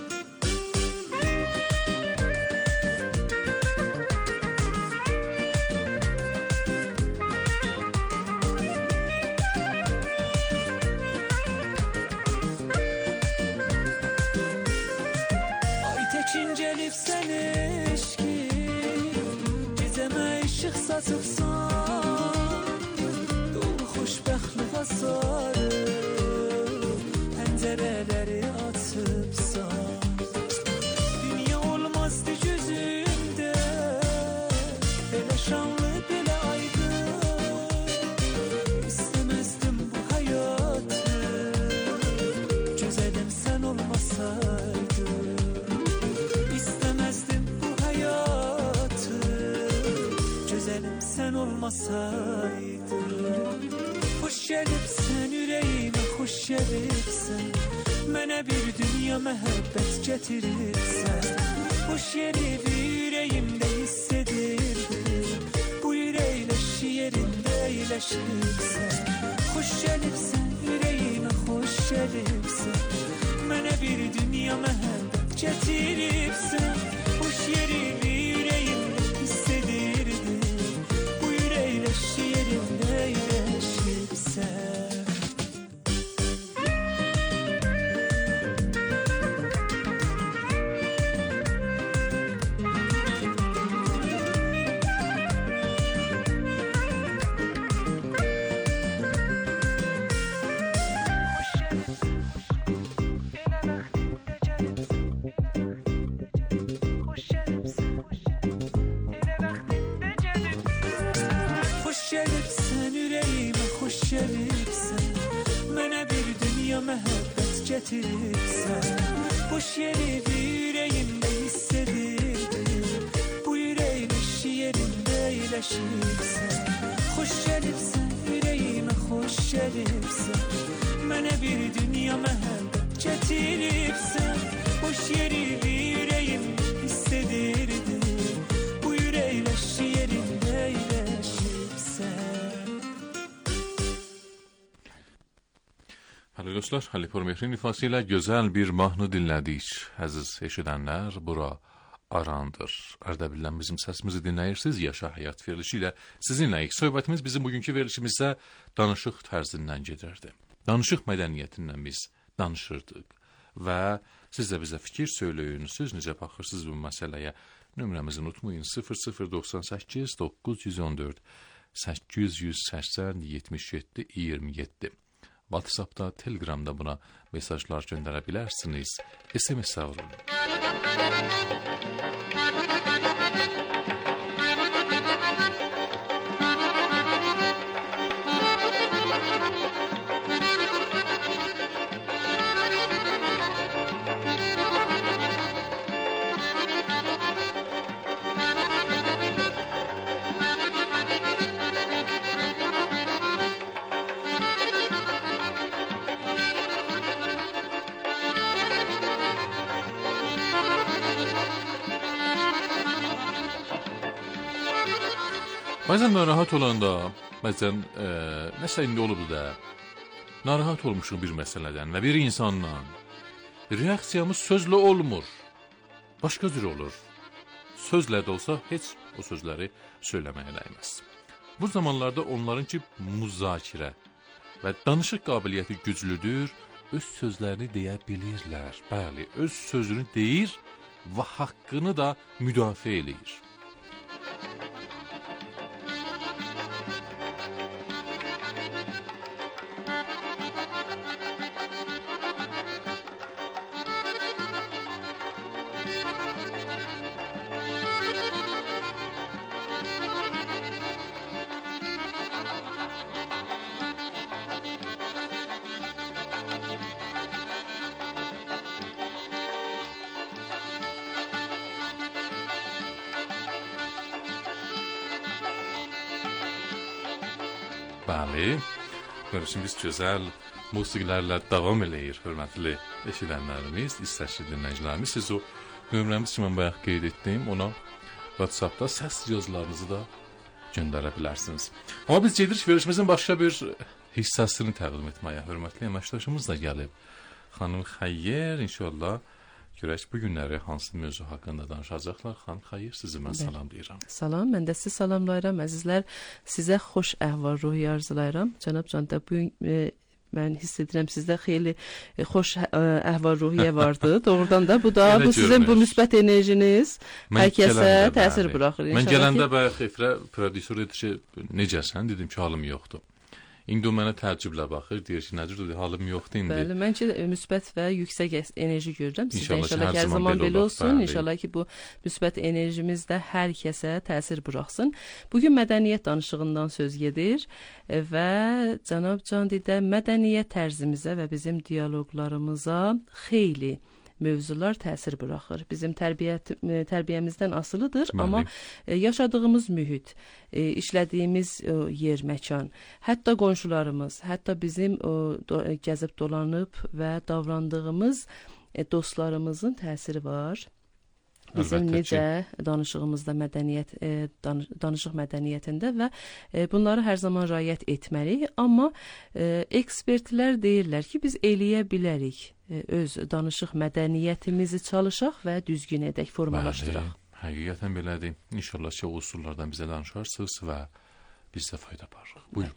Gəlibsən eşqim, gecəmə işıq saçıbsan, dolu xoşbəxtliyə sarıb, pəncərələri açıbsan. Dünya olmazdı gözümdə, belə şanlı, belə aydın, istəməzdim bu həyatı, gözəlim sən olmasaydın. Sen olmasaydın. Xoş gəlibsən ürəyimə, xoş gəlibsən, mənə bir dünya məhəbbət gətiribsən. Boş yeri bir ürəyimdə hiss edirdim, bu ürəkləşi yerində iyiləşibsən. Xoş gəlibsən ürəyimə, xoş gəlibsən, mənə bir dünya məhəbbət gətiribsən. Boş yeri bir ürəyimdə hiss edirdim, Leşi yerində iyiləşibsən. Gəlibsən, mənə bir dünya məhəbbət gətiribsən. Boş yeri bir ürəyimdə hiss edirdim, bu ürəkləşi yerində iyiləşibsən. Xoş gəlibsən ürəyimə, xoş gəlibsən, mənə bir dünya məhəbbət gətiribsən. Boş yeri bir ürəyimdə hiss edirdim, bu ürəkləşi yerində iyiləşibsən. Hali dostlar, Halipur Mehrin ifasıyla güzel bir mahnı dinlədik. Əziz eşidənlər, bura Arandır. Ardabildən bizim səsimizi dinləyirsiniz. Yaşa Həyat verilişi ilə sizinləyik. Söhbətimiz bizim bugünkü verilişimizdə danışıq tərzindən gedirdi. Danışıq mədəniyyətindən biz danışırdıq. Və siz də bizə fikir söyləyin, siz necə baxırsınız bu məsələyə? Nömrəmizi unutmayın, sıfır sıfır doxsan səkkiz doqquz yüz on dörd səkkiz yüz səksən yetmiş yeddi iyirmi yeddi. WhatsApp'da, Telegram'da buna mesajlar göndərə bilərsiniz. S M S savurun. Bəzən narahat olanda, bəzən e, nəsə indi olubdu da, narahat olmuşuq bir məsələdən və bir insandan reaksiyamız sözlə olmur. Başqa cür olur. Sözlə də olsa heç o sözləri söyləməyə dəyməz. Bu zamanlarda onların ki müzakirə və danışıq qabiliyyəti güclüdür, öz sözlərini deyə bilirlər. Bəli, öz sözünü deyir və haqqını da müdafiə eləyir. Bəli, görüşümüz gözəl musiqilərlə davam eləyir, hörmətli eşidənlərimiz, istəkli dinləyicilərimiz. Siz o nömrəmiz ki, mən bayaq qeyd etdim, ona WhatsApp-da səs yazılarınızı da göndərə bilərsiniz. Amma biz gedirik görüşümüzün başqa bir hissəsini təqdim etməyə. Hörmətli əməkdaşımız da gəlib. Xanım Xəyyər, inşallah görək bu günləri hansı mövzu haqqında danışacaqlar. Xanım Xəyyər, sizi mən salamlayıram. Salam, mən də sizi salamlayıram. Əzizlər, sizə xoş əhval-ruhiyyə arzulayıram. Cənab Can da bu e, mən hiss edirəm sizdə xeyli e, xoş əhval-ruhiyyə vardı. Doğrudan da bu da bu sizin bu müsbət enerjiniz hər kəsə təsir buraxır. Mən gələndə bayaq Xefrə prodüser dedi ki, necəsən? Dedim ki, halım yoxdur. İndi o mənə təəccüblə baxır, deyir ki, necə dedi, halım yoxdur indi. Bəli, mən ki müsbət və yüksək enerji görürəm. Sizdə inşallah ki, hər zaman belə olsun. Bəli. İnşallah ki, bu müsbət enerjimiz də hər kəsə təsir buraxsın. Bugün mədəniyyət danışığından söz gedir və cənab Can Didə mədəniyyət tərzimizə və bizim dialoqlarımıza xeyli mövzular təsir buraxır. Bizim tərbiyyət, tərbiyəmizdən asılıdır, Məli. Amma yaşadığımız mühit, işlədiyimiz yer, məkan, hətta qonşularımız, hətta bizim o, do, gəzib dolanıb və davrandığımız dostlarımızın təsiri var. Bizim Əlbəttə necə ki. danışığımızda mədəniyyət, danış, danışıq mədəniyyətində və bunları hər zaman riayət etməliyik. Amma ekspertlər deyirlər ki, biz eləyə bilərik, öz danışıq mədəniyyətimizi çalışaq və düzgün edək, formalaşdıraq. Bəli, həqiqətən belədir. İnşallah ki, o usullardan bizə danışarsınız və biz də fayda aparırıq. Buyurun.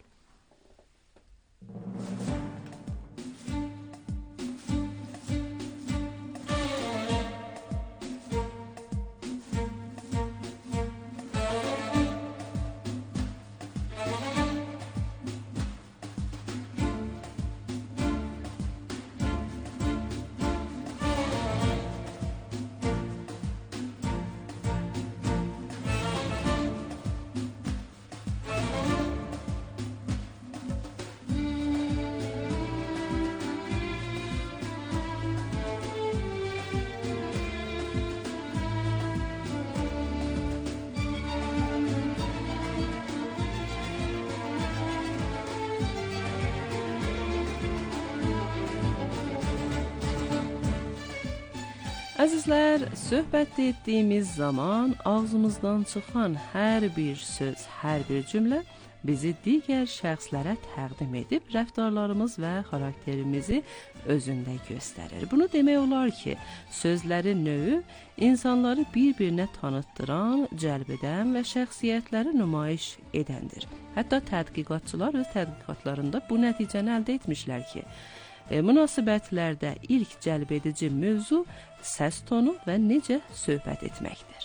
Əzizlər, söhbət etdiyimiz zaman ağzımızdan çıxan hər bir söz, hər bir cümlə bizi digər şəxslərə təqdim edib rəftarlarımız və xarakterimizi özündə göstərir. Bunu demək olar ki, sözlərin növü insanları bir-birinə tanıtdıran, cəlb edən və şəxsiyyətləri nümayiş edəndir. Hətta tədqiqatçılar öz tədqiqatlarında bu nəticəni əldə etmişlər ki, E, münasibətlərdə ilk cəlb edici mövzu səs tonu və necə söhbət etməkdir.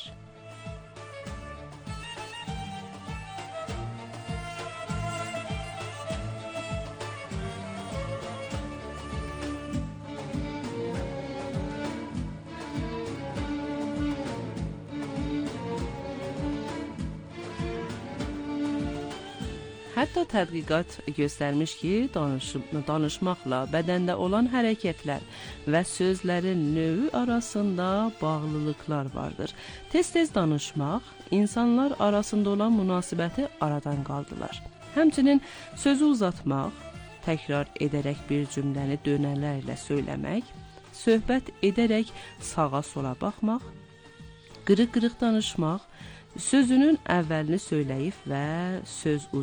Hətta tədqiqat göstərmiş ki, danış danışmaqla bədəndə olan hərəkətlər və sözlərin növü arasında bağlılıqlar vardır. Tez-tez danışmaq insanlar arasında olan münasibəti aradan qaldırır. Həmçinin sözü uzatmaq, təkrar edərək bir cümləni dönərlərlə söyləmək, söhbət edərək sağa-sola baxmaq, qırıq-qırıq danışmaq, sözünün əvvəlini söyləyib və söz